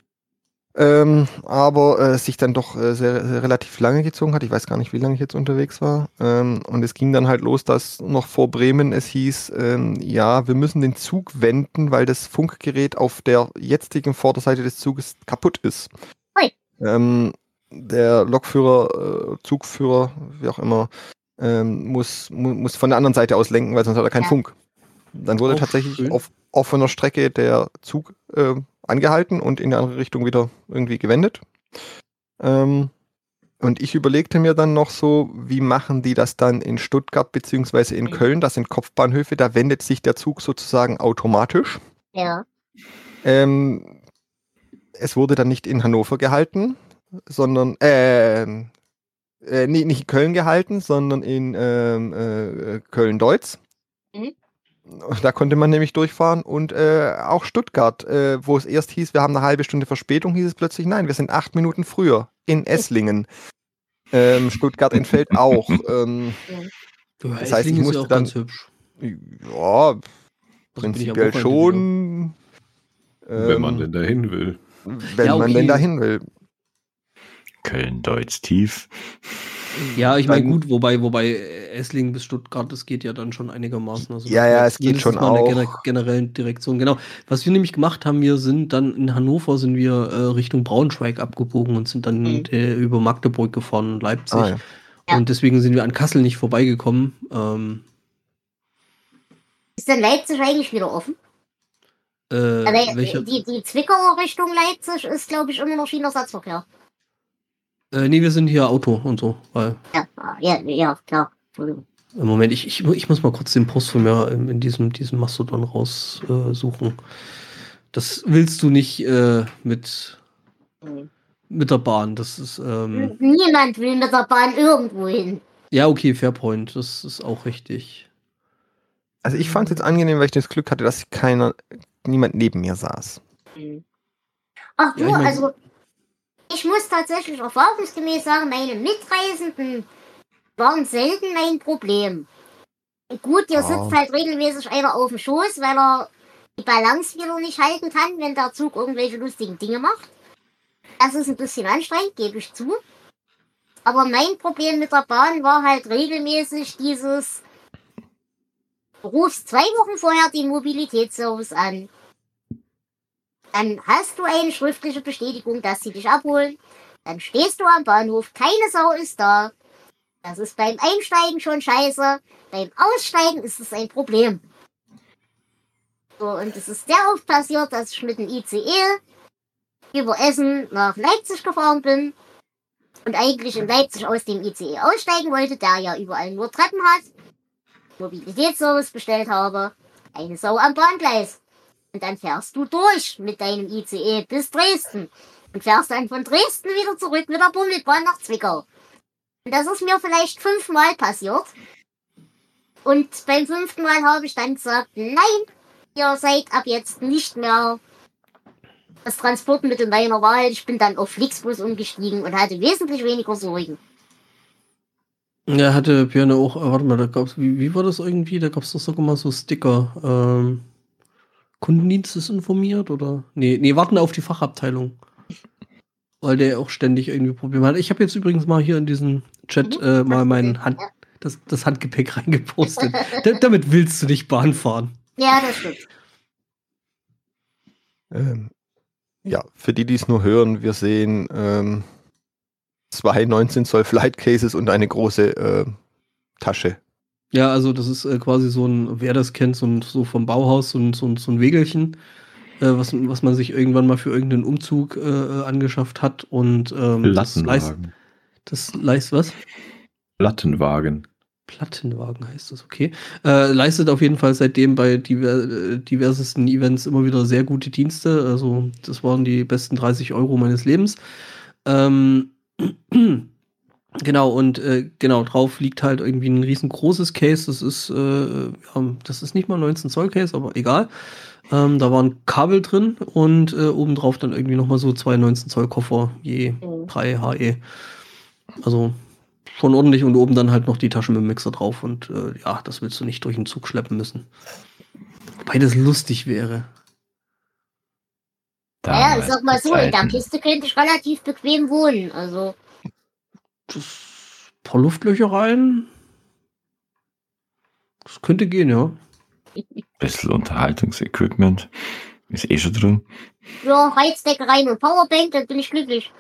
aber sich dann doch sehr relativ lange gezogen hat. Ich weiß gar nicht, wie lange ich jetzt unterwegs war. Und es ging dann halt los, dass noch vor Bremen es hieß, ja, wir müssen den Zug wenden, weil das Funkgerät auf der jetzigen Vorderseite des Zuges kaputt ist. Der Lokführer, Zugführer, wie auch immer, muss von der anderen Seite aus lenken, weil sonst hat er keinen Funk. Dann wurde tatsächlich auf offener Strecke der Zug angehalten und in die andere Richtung wieder irgendwie gewendet. Und ich überlegte mir dann noch so, wie machen die das dann in Stuttgart bzw. in Köln? Das sind Kopfbahnhöfe, da wendet sich der Zug sozusagen automatisch. Ja. Es wurde dann nicht in Hannover gehalten, sondern nicht in Köln gehalten, sondern in Köln-Deutz. Da konnte man nämlich durchfahren und auch Stuttgart, wo es erst hieß, wir haben eine halbe Stunde Verspätung, hieß es plötzlich, nein, wir sind 8 Minuten früher in Esslingen. Stuttgart entfällt auch. Das heißt, ich musste dann... Ganz hübsch. Ja, prinzipiell schon. Wenn man denn dahin will. Wenn man denn dahin will. Köln-Deutz tief. Ja, ich meine, gut, wobei Esslingen bis Stuttgart, das geht ja dann schon einigermaßen. Also es geht schon auch. In der generellen Direktion, genau. Was wir nämlich gemacht haben, in Hannover sind wir Richtung Braunschweig abgebogen und sind dann über Magdeburg gefahren und Leipzig. Ja. Und deswegen sind wir an Kassel nicht vorbeigekommen. Ist denn Leipzig eigentlich wieder offen? Die Zwickauer Richtung Leipzig ist, glaube ich, immer noch Schienenersatzverkehr. Nee, wir sind hier Auto und so. Ja, klar. Moment, ich muss mal kurz den Post von mir in diesem Mastodon raussuchen. Das willst du nicht mit der Bahn. Das ist. Niemand will mit der Bahn irgendwo hin. Ja, okay, Fairpoint. Das ist auch richtig. Also ich fand es jetzt angenehm, weil ich das Glück hatte, dass niemand neben mir saß. Ach du, also ich muss tatsächlich erfahrungsgemäß sagen, meine Mitreisenden waren selten mein Problem. Gut, hier sitzt halt regelmäßig einer auf dem Schoß, weil er die Balance wieder nicht halten kann, wenn der Zug irgendwelche lustigen Dinge macht. Das ist ein bisschen anstrengend, gebe ich zu. Aber mein Problem mit der Bahn war halt regelmäßig dieses: Du rufst 2 Wochen vorher den Mobilitätsservice an. Dann hast du eine schriftliche Bestätigung, dass sie dich abholen. Dann stehst du am Bahnhof, keine Sau ist da. Das ist beim Einsteigen schon scheiße. Beim Aussteigen ist es ein Problem. So, und es ist sehr oft passiert, dass ich mit dem ICE über Essen nach Leipzig gefahren bin und eigentlich in Leipzig aus dem ICE aussteigen wollte, der ja überall nur Treppen hat. Mobilitätsservice bestellt habe. Eine Sau am Bahngleis. Und dann fährst du durch mit deinem ICE bis Dresden. Und fährst dann von Dresden wieder zurück mit der Bummelbahn nach Zwickau. Und das ist mir vielleicht 5-mal passiert. Und beim 5. Mal habe ich dann gesagt, nein, ihr seid ab jetzt nicht mehr das Transportmittel meiner Wahl. Ich bin dann auf Flixbus umgestiegen und hatte wesentlich weniger Sorgen. Ja, hatte Björn auch, warte mal, da gab's, wie war das irgendwie? Da gab es doch sogar mal so Sticker. Kundendienst ist informiert oder? Nee, warten auf die Fachabteilung. Weil der auch ständig irgendwie Probleme hat. Ich habe jetzt übrigens mal hier in diesen Chat mal das Handgepäck reingepostet. Damit willst du nicht Bahn fahren. Ja, das stimmt. Ja, für die es nur hören, wir sehen 2 19 Zoll Flight Cases und eine große Tasche. Ja, also das ist quasi so ein, wer das kennt, so vom Bauhaus, so ein Wägelchen, was man sich irgendwann mal für irgendeinen Umzug angeschafft hat. Und Plattenwagen. Das leistet was? Plattenwagen heißt das, okay. Leistet auf jeden Fall seitdem bei diversesten Events immer wieder sehr gute Dienste. Also das waren die besten 30 € meines Lebens. Genau, und drauf liegt halt irgendwie ein riesengroßes Case. Das ist nicht mal 19 Zoll Case, aber egal. Da waren Kabel drin und obendrauf dann irgendwie nochmal so 2 19 Zoll Koffer, je 3 HE. Also schon ordentlich und oben dann halt noch die Tasche mit dem Mixer drauf und ja, das willst du nicht durch den Zug schleppen müssen. Wobei das lustig wäre. Naja, ich sag mal so, in der Kiste könnte ich relativ bequem wohnen, also. Paar Luftlöcher rein. Das könnte gehen, ja. Bisschen Unterhaltungsequipment. Ist schon drin. Ja, Heizdecke rein und Powerbank, dann bin ich glücklich.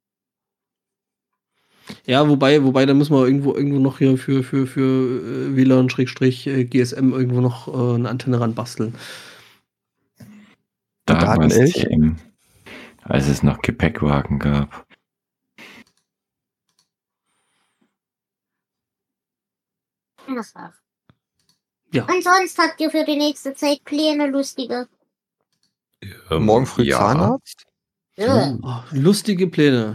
Ja, wobei, da müssen wir irgendwo noch hier für WLAN/GSM irgendwo noch eine Antenne ranbasteln. Damals als es noch Gepäckwagen gab. Das war's. Ja. Und sonst habt ihr für die nächste Zeit Pläne, lustige? Morgen früh Zahnarzt? Ja. Oh, lustige Pläne.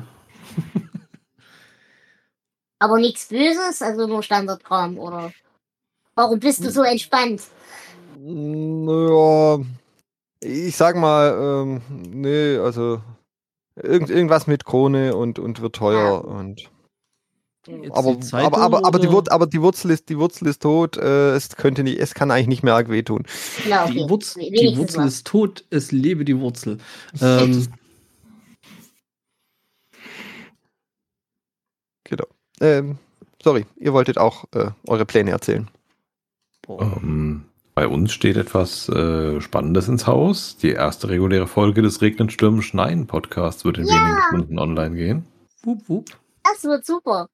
Aber nichts Böses, also nur Standardkram, oder? Warum bist du so entspannt? Naja, ich sag mal, nee, also irgendwas mit Krone und wird teuer und aber die Wurzel ist tot, es kann eigentlich nicht mehr arg wehtun. Ja, okay. Die Wurzel ist tot, es lebe die Wurzel. Genau. Sorry, ihr wolltet auch eure Pläne erzählen. Bei uns steht etwas Spannendes ins Haus. Die erste reguläre Folge des Regnen, Stürmen, Schneien Podcasts wird in wenigen Stunden online gehen. Wupp, wupp. Das wird super.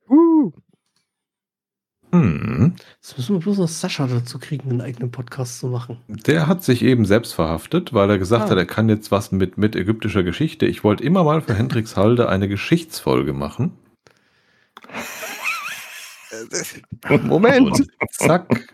Jetzt müssen wir bloß noch Sascha dazu kriegen, einen eigenen Podcast zu machen. Der hat sich eben selbst verhaftet, weil er gesagt hat, er kann jetzt was mit ägyptischer Geschichte. Ich wollte immer mal für Hendrix Halde eine Geschichtsfolge machen. Moment. Und zack.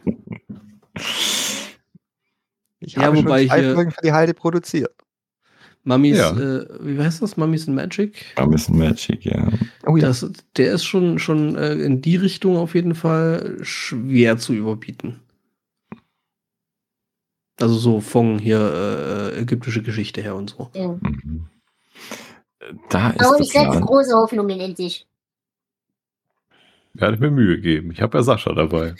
Ich habe schon 2 Folgen für die Halde produziert. Mummies, wie heißt das? Mummies in Magic? Mummies in Magic, ja. Oh, ja. Der ist schon in die Richtung auf jeden Fall schwer zu überbieten. Also so von hier ägyptische Geschichte her und so. Ja. Da ist Aber ich setze große Hoffnungen in dich. Werde mir Mühe geben. Ich habe ja Sascha dabei.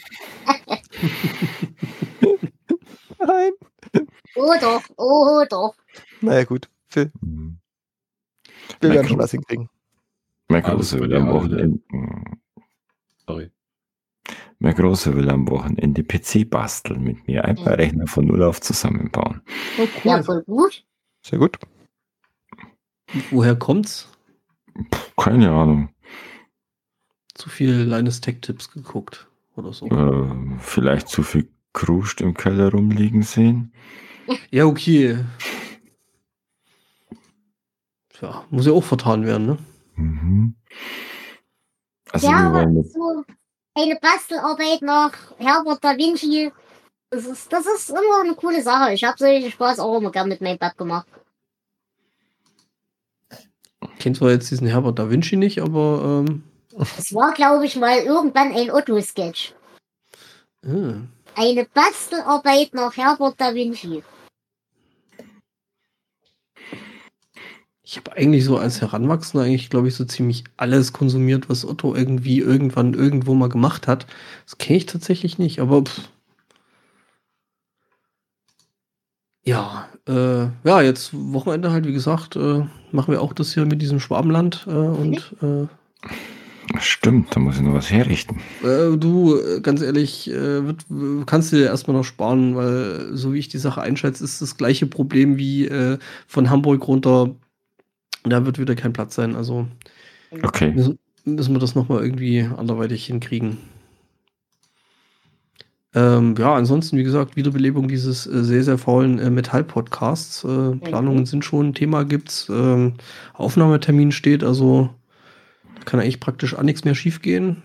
Nein. Oh doch. Naja, gut. Wir werden schon was hinkriegen. Mein Großer will am Wochenende. Sorry. Mein Großer will am Wochenende PC basteln mit mir. Ein paar Rechner von Null auf zusammenbauen. Oh, cool. Ja, voll gut. Sehr gut. Woher kommt's? Keine Ahnung. Zu viel Linus Tech Tips geguckt oder so. Vielleicht zu viel Kruscht im Keller rumliegen sehen. Ja, okay. Ja, muss ja auch vertan werden, ne? Mhm. Also wir Ja, wollen mit, so eine Bastelarbeit nach Herbert da Vinci. Das ist immer eine coole Sache. Ich habe solche Spaß auch immer gern mit meinem Bett gemacht. Ich kenne zwar jetzt diesen Herbert da Vinci nicht, aber Es war, glaube ich, mal irgendwann ein Otto-Sketch. Eine Bastelarbeit nach Herbert da Vinci. ich habe eigentlich so als Heranwachsender eigentlich, glaube ich, so ziemlich alles konsumiert, was Otto irgendwie irgendwann irgendwo mal gemacht hat. Das kenne ich tatsächlich nicht, aber ja, jetzt Wochenende halt, wie gesagt, machen wir auch das hier mit diesem Schwabenland und stimmt, da muss ich noch was herrichten. du, ganz ehrlich, kannst du dir erstmal noch sparen, weil so wie ich die Sache einschätze, ist das gleiche Problem wie von Hamburg runter. Da wird wieder kein Platz sein, also Okay. müssen wir das nochmal irgendwie anderweitig hinkriegen. Ansonsten, wie gesagt, Wiederbelebung dieses sehr, sehr faulen Metall-Podcasts. Planungen sind schon, Thema gibt's, Aufnahmetermin steht, also da kann eigentlich praktisch an nichts mehr schief gehen.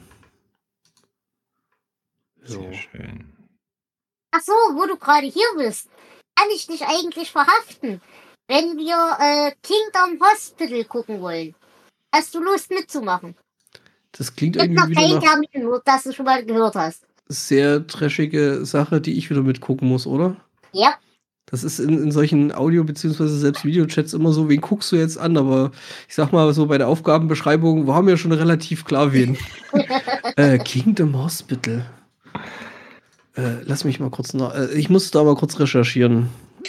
Sehr schön. Ach so, wo du gerade hier bist, kann ich dich eigentlich verhaften, wenn wir Kingdom Hospital gucken wollen. Hast du Lust mitzumachen? Das klingt Gibt irgendwie noch wieder kein nach Termin, nur dass du schon mal gehört hast. sehr trashige Sache, die ich wieder mitgucken muss, oder? Ja. Das ist in solchen Audio- bzw. selbst Videochats immer so, wen guckst du jetzt an? Aber ich sag mal so, bei der Aufgabenbeschreibung war mir schon relativ klar, wen. Kingdom Hospital. Lass mich mal kurz ich muss da mal kurz recherchieren.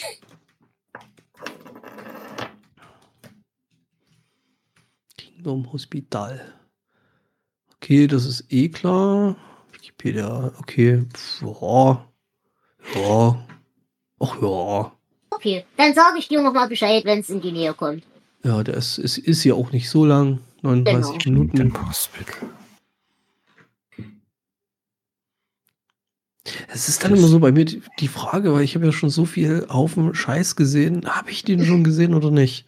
Kingdom Hospital. Okay, das ist eh klar. Wikipedia, okay. Ja. Ach ja. Okay, dann sage ich dir nochmal Bescheid, wenn es in die Nähe kommt. Ja, der ist ja auch nicht so lang. 39 Minuten. Kingdom Hospital. Es ist dann immer so bei mir die Frage, weil ich habe ja schon so viel Haufen Scheiß gesehen. Habe ich den schon gesehen oder nicht?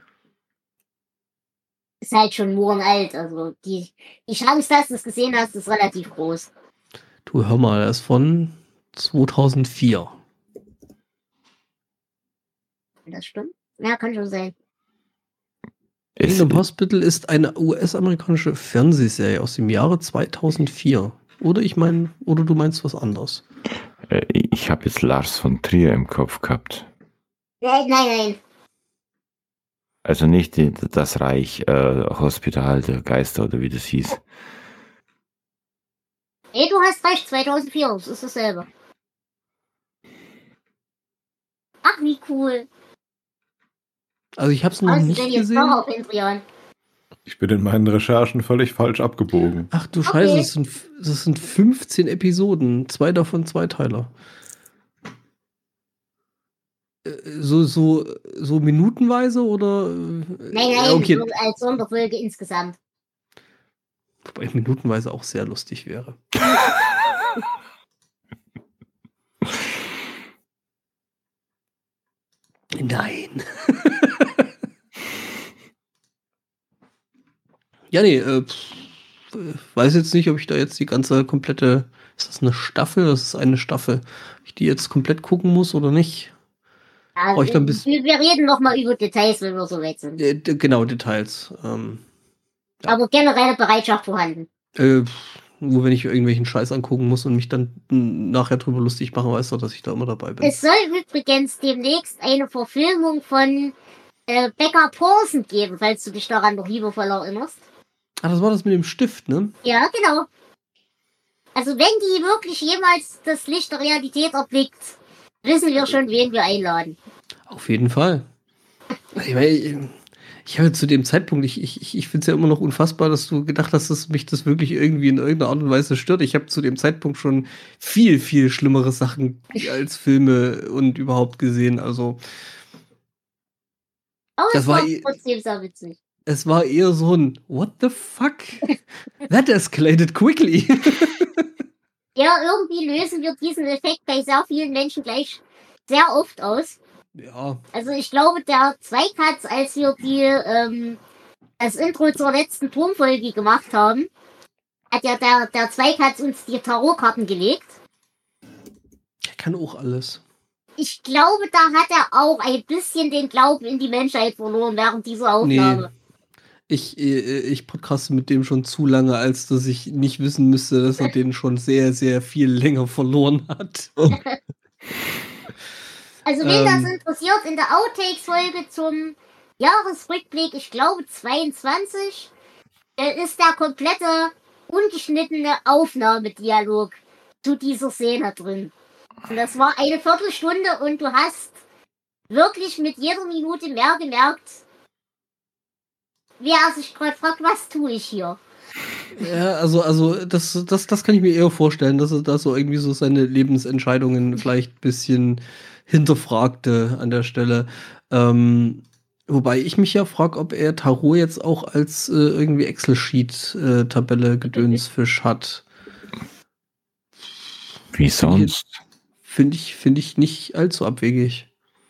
Ist halt schon mohrenalt, also die Chance, dass du es gesehen hast, ist relativ groß. Du, hör mal, er ist von 2004. Das stimmt? Ja, kann schon sein. Kingdom Hospital ist eine US-amerikanische Fernsehserie aus dem Jahre 2004. Oder du meinst was anderes? Ich habe jetzt Lars von Trier im Kopf gehabt. Nein. Also nicht das Reich Hospital der Geister oder wie das hieß. Nee, du hast recht, 2004, das ist dasselbe. Ach, wie cool. Also ich habe es noch nicht gesehen. Ich bin in meinen Recherchen völlig falsch abgebogen. Ach du Scheiße, das sind 15 Episoden, 2 davon Zweiteiler. So minutenweise oder? Nein, okay. Als Sonderfolge insgesamt. Wobei minutenweise auch sehr lustig wäre. Nein. Ja, nee, weiß jetzt nicht, ob ich da jetzt die ganze komplette, ist das eine Staffel? Das ist eine Staffel. Ob ich die jetzt komplett gucken muss oder nicht? Ja, wir reden noch mal über Details, wenn wir so weit sind. Genau, Details. Ja. Aber generelle Bereitschaft vorhanden. Nur wenn ich irgendwelchen Scheiß angucken muss und mich dann nachher drüber lustig machen, weißt du, dass ich da immer dabei bin. Es soll übrigens demnächst eine Verfilmung von Becca Paulson geben, falls du dich daran noch liebevoll erinnerst. Ach, das war das mit dem Stift, ne? Ja, genau. Also wenn die wirklich jemals das Licht der Realität erblickt, wissen wir schon, wen wir einladen. Auf jeden Fall. Ich habe zu dem Zeitpunkt, ich finde es ja immer noch unfassbar, dass du gedacht hast, dass mich das wirklich irgendwie in irgendeiner Art und Weise stört. Ich habe zu dem Zeitpunkt schon viel, viel schlimmere Sachen als Filme und überhaupt gesehen. Also aber das war trotzdem sehr witzig. Es war eher so ein What the fuck? That escalated quickly. Ja, irgendwie lösen wir diesen Effekt bei sehr vielen Menschen gleich sehr oft aus. Ja. Also ich glaube, der Zweikatz, als wir das Intro zur letzten Turmfolge gemacht haben, hat ja der Zweikatz uns die Tarotkarten gelegt. Er kann auch alles. Ich glaube, da hat er auch ein bisschen den Glauben in die Menschheit verloren während dieser Aufnahme. Nee. Ich podcaste mit dem schon zu lange, als dass ich nicht wissen müsste, dass er den schon sehr, sehr viel länger verloren hat. Also wen das interessiert, in der Outtakes-Folge zum Jahresrückblick, ich glaube 22, ist der komplette ungeschnittene Aufnahmedialog zu dieser Szene drin. Und das war eine Viertelstunde und du hast wirklich mit jeder Minute mehr gemerkt, wie er sich gerade fragt, was tue ich hier? Ja, also das kann ich mir eher vorstellen, dass er da so irgendwie so seine Lebensentscheidungen vielleicht ein bisschen hinterfragte an der Stelle. Wobei ich mich ja frage, ob er Tarot jetzt auch als irgendwie Excel-Sheet-Tabelle Gedönsfisch hat. Wie sonst? Find ich nicht allzu abwegig.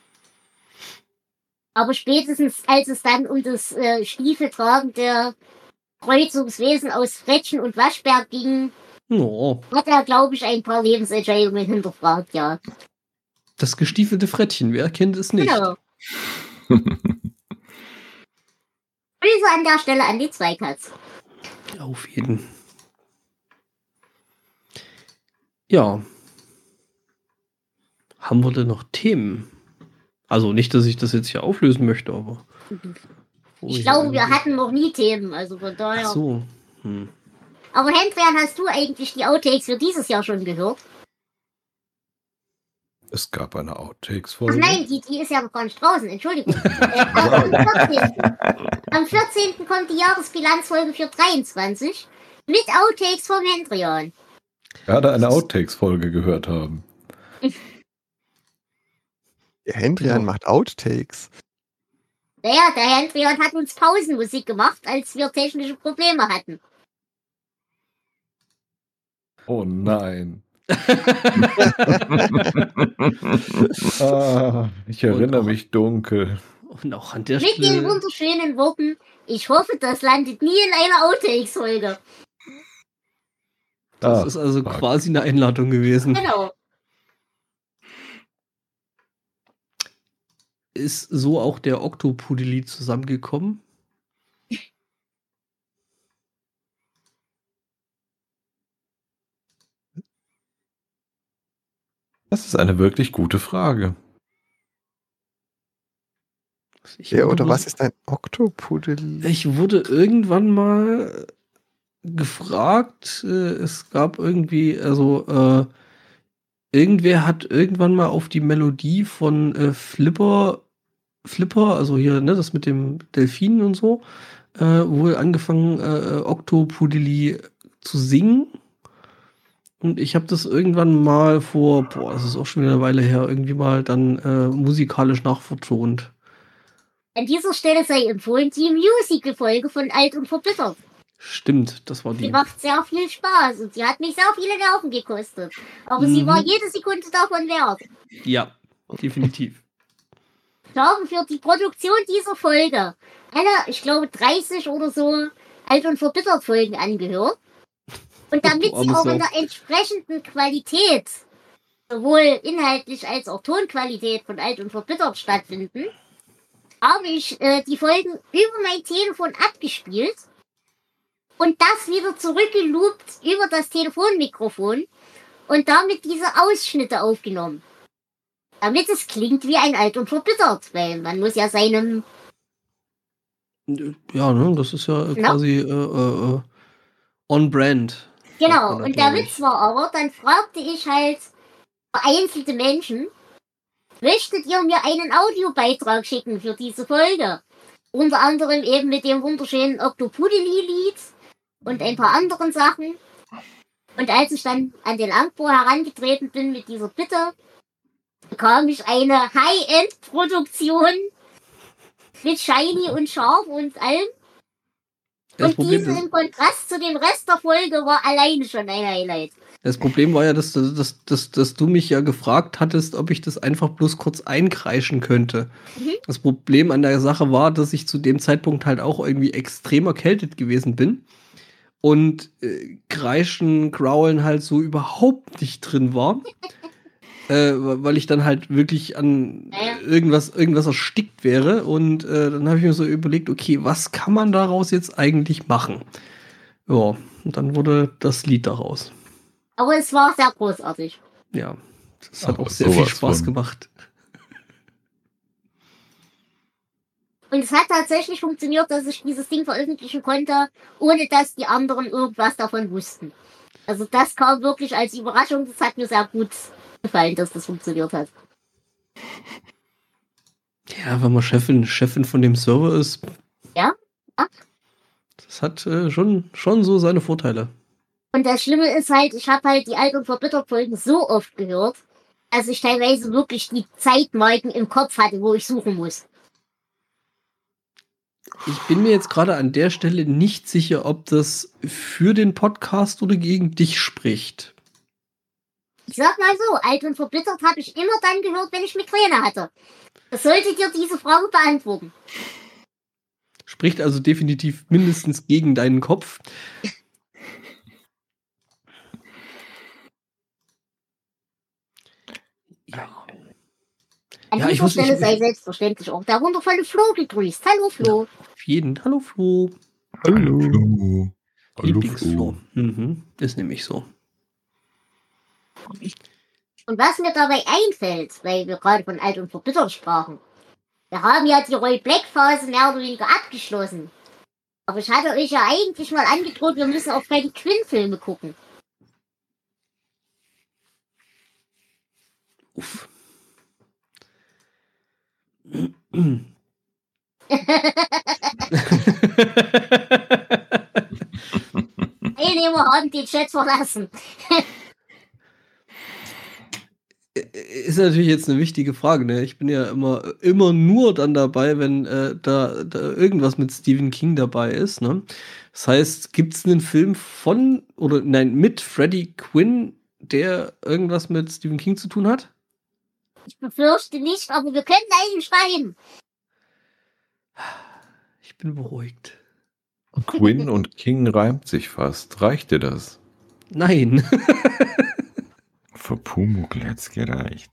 Aber spätestens, als es dann um das stiefeltragende Kreuzungswesen aus Frettchen und Waschbär ging, hat er, glaube ich, ein paar Lebensentscheidungen hinterfragt, ja. Das gestiefelte Frettchen, wer kennt es nicht? Genau. Grüße an der Stelle an die Zweikatz. Auf jeden. Ja. Haben wir denn noch Themen? Also nicht, dass ich das jetzt hier auflösen möchte, aber... Ich glaube, wir hatten noch nie Themen, also von daher... Ach so. Aber Hendrian, hast du eigentlich die Outtakes für dieses Jahr schon gehört? Es gab eine Ach Outtakes-Folge. nein, die ist ja noch gar nicht draußen, Entschuldigung. Am 14. kommt die Jahresbilanzfolge für 23 mit Outtakes vom Hendrian. Gerade eine Outtakes-Folge gehört haben. Der Hendrian macht Outtakes. Naja, der Hendrian hat uns Pausenmusik gemacht, als wir technische Probleme hatten. Oh nein. Ich erinnere mich dunkel. Und auch an der Mit Stelle... den wunderschönen Worten, ich hoffe, das landet nie in einer Outtakes-Folge. Das ist also quasi eine Einladung gewesen. Genau. Ist so auch der Octopudeli zusammengekommen? Das ist eine wirklich gute Frage. Was ist ein Octopudeli? Ich wurde irgendwann mal gefragt, es gab irgendwie, irgendwer hat irgendwann mal auf die Melodie von Flipper, also hier, ne, das mit dem Delfinen und so, wohl angefangen, Octopudeli zu singen. Und ich habe das irgendwann mal das ist auch schon wieder eine Weile her, irgendwie mal dann musikalisch nachvertont. An dieser Stelle sei empfohlen die Musical-Folge von Alt und Verbittert. Stimmt, das war die. Sie macht sehr viel Spaß und sie hat mich sehr viele Nerven gekostet. Aber sie war jede Sekunde davon wert. Ja, definitiv. Ich habe für die Produktion dieser Folge ich glaube, 30 oder so Alt- und Verbittert-Folgen angehört. Und damit sie auch in der entsprechenden Qualität, sowohl inhaltlich als auch Tonqualität von Alt und Verbittert stattfinden, habe ich die Folgen über mein Telefon abgespielt und das wieder zurückgeloopt über das Telefonmikrofon und damit diese Ausschnitte aufgenommen. Damit es klingt wie ein Alt und Verbittert, weil man muss ja seinem... Ja, ne, das ist ja quasi on-brand. Genau, und der Witz war aber, dann fragte ich halt vereinzelte Menschen, möchtet ihr mir einen Audiobeitrag schicken für diese Folge? Unter anderem eben mit dem wunderschönen Octopudeli-Lied und ein paar anderen Sachen. Und als ich dann an den Angbor herangetreten bin mit dieser Bitte, bekam ich eine High-End-Produktion mit Shiny und Scharf und allem. Das Und Problem diese ist, im Kontrast zu dem Rest der Folge war alleine schon ein Highlight. das Problem war ja, dass du mich ja gefragt hattest, ob ich das einfach bloß kurz einkreischen könnte. Mhm. Das Problem an der Sache war, dass ich zu dem Zeitpunkt halt auch irgendwie extrem erkältet gewesen bin und Kreischen, Growlen halt so überhaupt nicht drin war. Weil ich dann halt wirklich an irgendwas erstickt wäre. Und dann habe ich mir so überlegt, okay, was kann man daraus jetzt eigentlich machen? Ja, und dann wurde das Lied daraus. Aber es war sehr großartig. Ja, das hat Aber auch sehr viel sowas Spaß von. gemacht. Und es hat tatsächlich funktioniert, dass ich dieses Ding veröffentlichen konnte, ohne dass die anderen irgendwas davon wussten. Also das kam wirklich als Überraschung. Das hat mir sehr gut gefallen, dass das funktioniert hat. Ja, wenn man Chefin von dem Server ist. Ja. Das hat schon so seine Vorteile. Und das Schlimme ist halt, ich habe halt die Alt- und Verbittert-Folgen so oft gehört, dass ich teilweise wirklich die Zeitmarken im Kopf hatte, wo ich suchen muss. Ich bin mir jetzt gerade an der Stelle nicht sicher, ob das für den Podcast oder gegen dich spricht. Ich sag mal so, Alt und Verbittert habe ich immer dann gehört, wenn ich Migräne hatte. Das sollte dir diese Frage beantworten. Spricht also definitiv mindestens gegen deinen Kopf. Ja. An Ja, dieser Stelle sei selbstverständlich auch der wundervolle Flo gegrüßt. Hallo Flo. Auf jeden. Hallo Flo. Hallo. Hallo, Lieblingsflo. Mhm, ist nämlich so. Und was mir dabei einfällt, weil wir gerade von Alt und Verbittert sprachen, wir haben ja die Roy Black Phase mehr oder weniger abgeschlossen. Aber ich hatte euch ja eigentlich mal angedroht, wir müssen auch Freddy Quinn Filme gucken. Uff. Teilnehmer haben den Chat verlassen. Ist natürlich jetzt eine wichtige Frage, ne? Ich bin ja immer nur dann dabei, wenn da irgendwas mit Stephen King dabei ist, ne? Das heißt, gibt es einen Film mit Freddy Quinn, der irgendwas mit Stephen King zu tun hat? Ich befürchte nicht, aber wir können einen schreiben. Ich bin beruhigt. Quinn und King reimt sich fast. Reicht dir das? Nein. Für Pumuckl hätt's gereicht.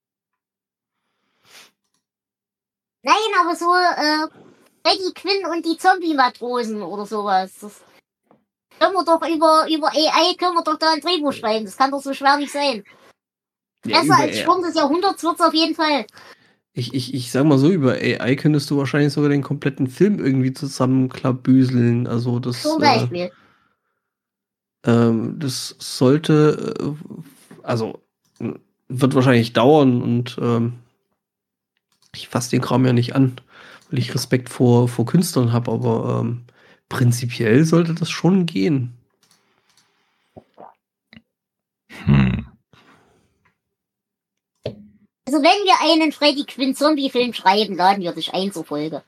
Nein, aber so Freddy Quinn und die Zombie-Matrosen oder sowas. Das können wir doch über AI können wir doch da ein Drehbuch schreiben. Das kann doch so schwer nicht sein. Ja, Besser als Sturm des Jahrhunderts wird's auf jeden Fall. Ich sag mal so, über AI könntest du wahrscheinlich sogar den kompletten Film irgendwie zusammenklabüseln. Also das, Zum Beispiel. das sollte, also wird wahrscheinlich dauern und ich fasse den Kram ja nicht an, weil ich Respekt vor Künstlern habe, aber prinzipiell sollte das schon gehen. Also wenn wir einen Freddy Quinn Zombie-Film schreiben, laden wir dich ein zur Folge.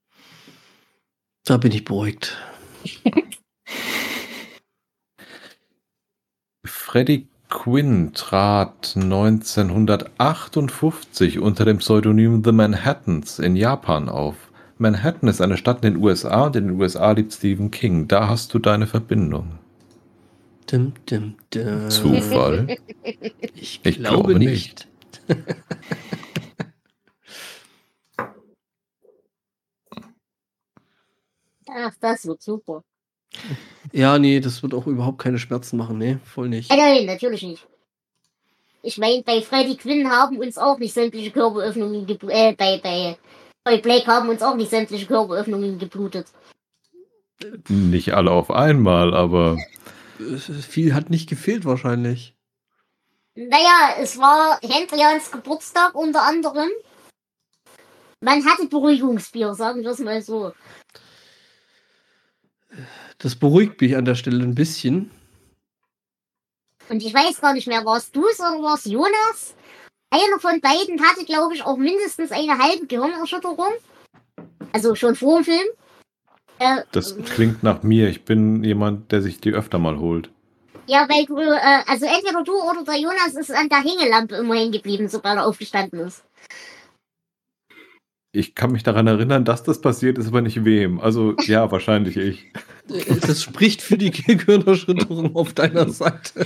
Da bin ich beruhigt. Freddy Quinn trat 1958 unter dem Pseudonym The Manhattans in Japan auf. Manhattan ist eine Stadt in den USA und in den USA lebt Stephen King. Da hast du deine Verbindung. Dim, dim, dim. Zufall? Ich Ich glaube glaube nicht. Ach, das wird super. Ja, nee, das wird auch überhaupt keine Schmerzen machen. Nee, voll nicht. Nein, natürlich nicht. Ich meine, bei Freddy Quinn haben uns auch nicht sämtliche Körperöffnungen bei Roy Black haben uns auch nicht sämtliche Körperöffnungen geblutet. Nicht alle auf einmal, aber Viel hat nicht gefehlt wahrscheinlich. Naja, es war Hendrians Geburtstag unter anderem. Man hatte Beruhigungsbier, sagen wir es mal so. Das beruhigt mich an der Stelle ein bisschen. Und ich weiß gar nicht mehr, war es du oder war es Jonas? Einer von beiden hatte, glaube ich, auch mindestens eine halbe Gehirnerschütterung. Also schon vor dem Film. Das klingt nach mir. Ich bin jemand, der sich die öfter mal holt. Ja, weil du, also entweder du oder der Jonas ist an der Hängelampe immer hängen geblieben, sobald er aufgestanden ist. Ich kann mich daran erinnern, dass das passiert ist, aber nicht wem. Also ja, wahrscheinlich ich. Das spricht für die Gehirnerschütterung auf deiner Seite.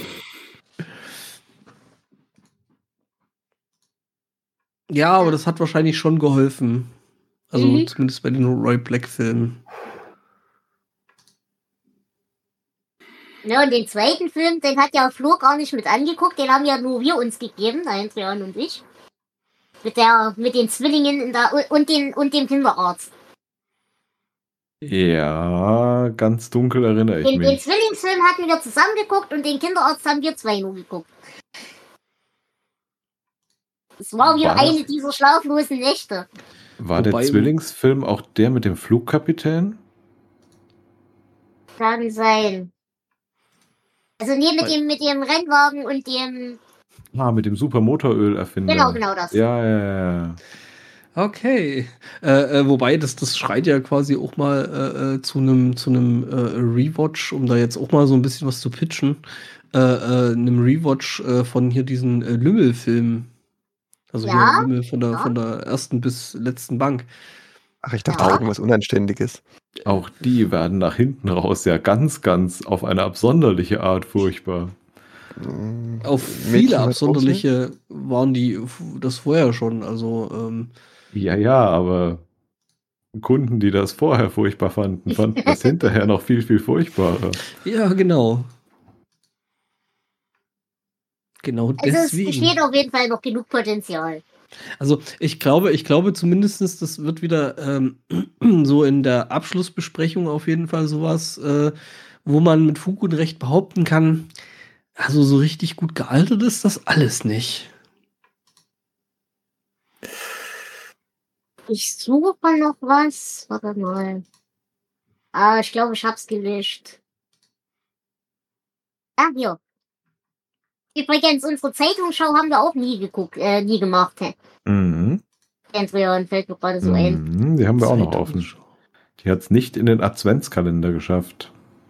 Ja, aber das hat wahrscheinlich schon geholfen. Also zumindest bei den Roy Black-Filmen. Ja, und den zweiten Film, den hat ja Flo gar nicht mit angeguckt, den haben ja nur wir uns gegeben, Adrian und ich. Mit den Zwillingen und dem Kinderarzt. Ja, ganz dunkel erinnere ich Den mich. Zwillingsfilm hatten wir zusammen geguckt und den Kinderarzt haben wir 2 nur geguckt. Es war wieder eine dieser schlaflosen Nächte. War der Zwillingsfilm auch der mit dem Flugkapitän? Kann sein. Also nee, mit dem Rennwagen und dem... Mit dem Supermotoröl-Erfinder. Genau das. Ja. Okay. Wobei, das schreit ja quasi auch mal zu einem Rewatch, um da jetzt auch mal so ein bisschen was zu pitchen. Einem Rewatch von hier diesen Lümmel-Filmen. Also hier Lümmel von der ersten bis letzten Bank. Ach, ich dachte irgendwas Unanständiges. Auch die werden nach hinten raus ja ganz, ganz auf eine absonderliche Art furchtbar. Auf viele absonderliche waren die das vorher schon. Also Ja, aber Kunden, die das vorher furchtbar fanden das hinterher noch viel, viel furchtbarer. Ja, genau. Genau deswegen. Also es besteht auf jeden Fall noch genug Potenzial. Also ich glaube zumindest, das wird wieder so in der Abschlussbesprechung auf jeden Fall sowas, wo man mit Fug und Recht behaupten kann, also so richtig gut gealtert ist das alles nicht. Ich suche noch was. Warte mal. Ich glaube, ich hab's gelöscht. Hier. Übrigens, unsere Zeitungsschau haben wir auch nie gemacht. Andrea, fällt mir gerade so ein. Die haben wir auch noch offen. Die hat es nicht in den Adventskalender geschafft.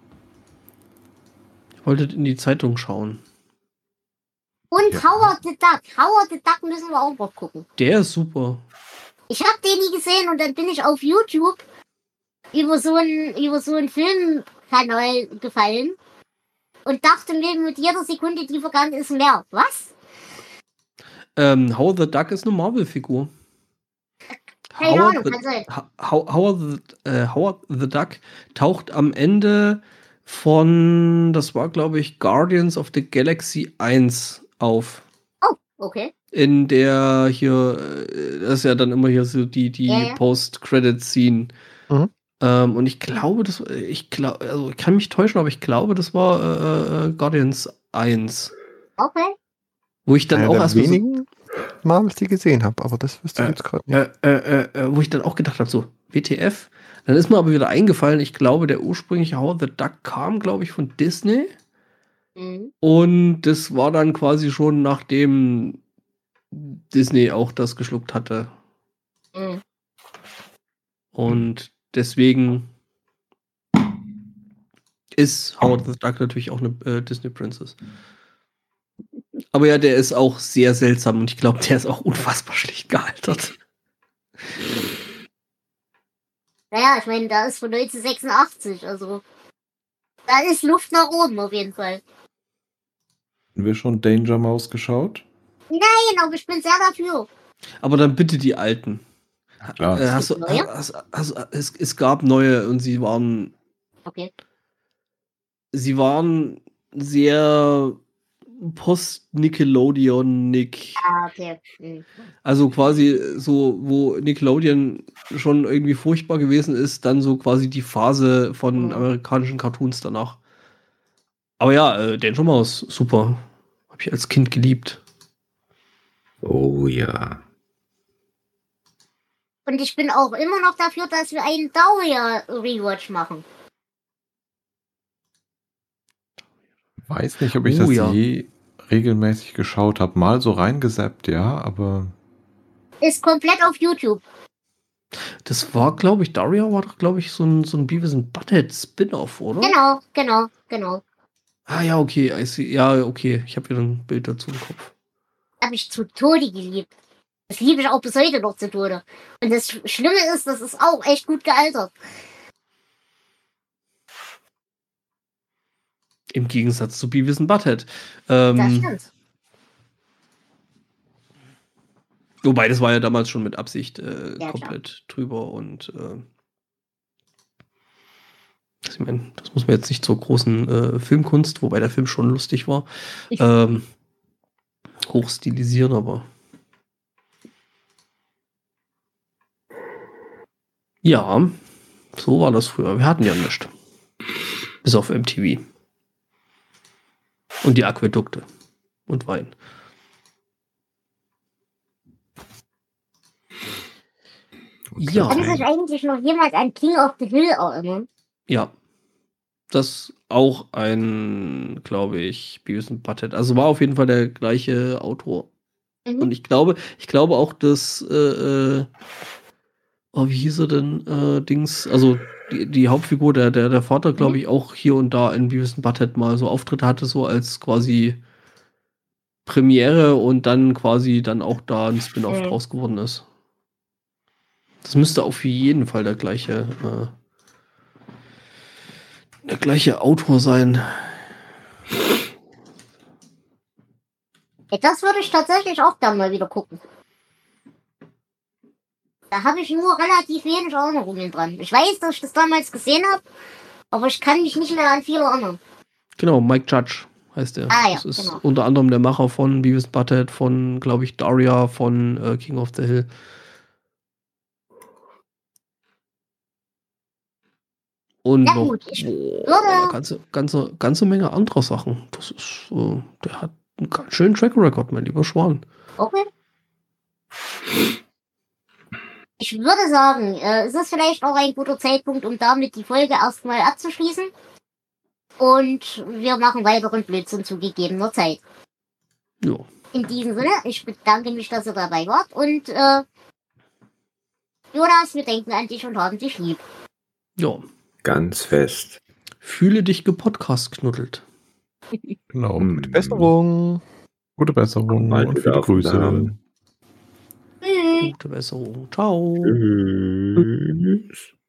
Ich wollte in die Zeitung schauen. Und Howard the Duck. Howard the Duck müssen wir auch noch gucken. Der ist super. Ich habe den nie gesehen und dann bin ich auf YouTube über so einen Filmkanal gefallen und dachte mir mit jeder Sekunde, die vergangen ist, mehr. Was? Howard the Duck ist eine Marvel-Figur. Keine Ahnung, kann sein. Howard the Duck taucht am Ende von, das war glaube ich Guardians of the Galaxy 1 auf. Oh, okay. In der hier, das ist ja dann immer hier so die Post-Credit-Scene. Und ich glaube, also ich kann mich täuschen, aber ich glaube, das war Guardians 1. Okay. Wo ich dann auch erst wenigen Marvels, die gesehen habe, aber das wüsste ich jetzt gerade nicht. Wo ich dann auch gedacht habe, so, WTF? Dann ist mir aber wieder eingefallen, ich glaube, der ursprüngliche Howard the Duck kam, glaube ich, von Disney. Und das war dann quasi schon nachdem Disney auch das geschluckt hatte. Und deswegen ist Howard the Duck natürlich auch eine Disney Princess. Aber ja, der ist auch sehr seltsam und ich glaube, der ist auch unfassbar schlecht gealtert. Naja, ich meine, da ist von 1986, also da ist Luft nach oben auf jeden Fall. Haben wir schon Danger Mouse geschaut? Nein, aber ich bin sehr dafür. Aber dann bitte die alten. Klar. Es gab neue und sie waren. Okay. Sie waren sehr Post-Nickelodeon-Nick. Okay. Also quasi so, wo Nickelodeon schon irgendwie furchtbar gewesen ist, dann so quasi die Phase von amerikanischen Cartoons danach. Aber ja, Danger Mouse, super. Hab ich als Kind geliebt. Oh ja. Und ich bin auch immer noch dafür, dass wir einen Dahlia-Rewatch machen. Weiß nicht, ob ich das je regelmäßig geschaut habe. Mal so reingesappt, ja, aber... Ist komplett auf YouTube. Das war, glaube ich, Daria war doch, glaube ich, so ein Beavis and Butthead Spin-off, oder? Genau. Ah ja, okay. Ja, okay. Ich habe wieder ein Bild dazu im Kopf. Habe ich zu Tode geliebt. Das liebe ich auch bis heute noch zu Tode. Und das Schlimme ist, das ist auch echt gut gealtert. Im Gegensatz zu Beavis and Butthead. Das stimmt. Wobei, das war ja damals schon mit Absicht Ja, komplett drüber und ich meine, das muss man jetzt nicht zur großen Filmkunst, wobei der Film schon lustig war, hochstilisieren, aber ja, so war das früher. Wir hatten ja nichts. Bis auf MTV. Und die Aquädukte. Und Wein. Ja. Kann sich eigentlich noch jemand an King of the Hill erinnern? Ja. Das auch ein, glaube ich, Beavis and Butthead. Also war auf jeden Fall der gleiche Autor. Und ich glaube auch, dass wie hieß er denn, Dings, also die Hauptfigur, der Vater, glaube ich, auch hier und da in Beavis and Butthead mal so Auftritte hatte, so als quasi Premiere und dann quasi dann auch da ein Spin-off draus geworden ist. Das müsste auf jeden Fall der gleiche Autor sein. Ja, das würde ich tatsächlich auch gerne mal wieder gucken. Da habe ich nur relativ wenig Erinnerungen dran. Ich weiß, dass ich das damals gesehen habe, aber ich kann mich nicht mehr an viel erinnern. Genau, Mike Judge heißt er. Ah, ja, das ist genau. unter anderem der Macher von Beavis and Butthead, von, glaube ich, Daria, von King of the Hill. Und Na noch gut, ich würde... ganze Menge anderer Sachen. Das ist, der hat einen ganz schönen Track Record, mein lieber Schwan. Okay. Ich würde sagen, es ist vielleicht auch ein guter Zeitpunkt, um damit die Folge erstmal abzuschließen. Und wir machen weiteren Blödsinn zu gegebener Zeit. Ja. In diesem Sinne, ich bedanke mich, dass ihr dabei wart. Und Jonas, wir denken an dich und haben dich lieb. Ja. Ganz fest. Fühle dich gepodcast-knuddelt. Genau. Gute Besserung. Gute Besserung Bald und wieder viele auf den Grüße. Namen. Tschüss. Gute Besserung. Ciao. Tschüss.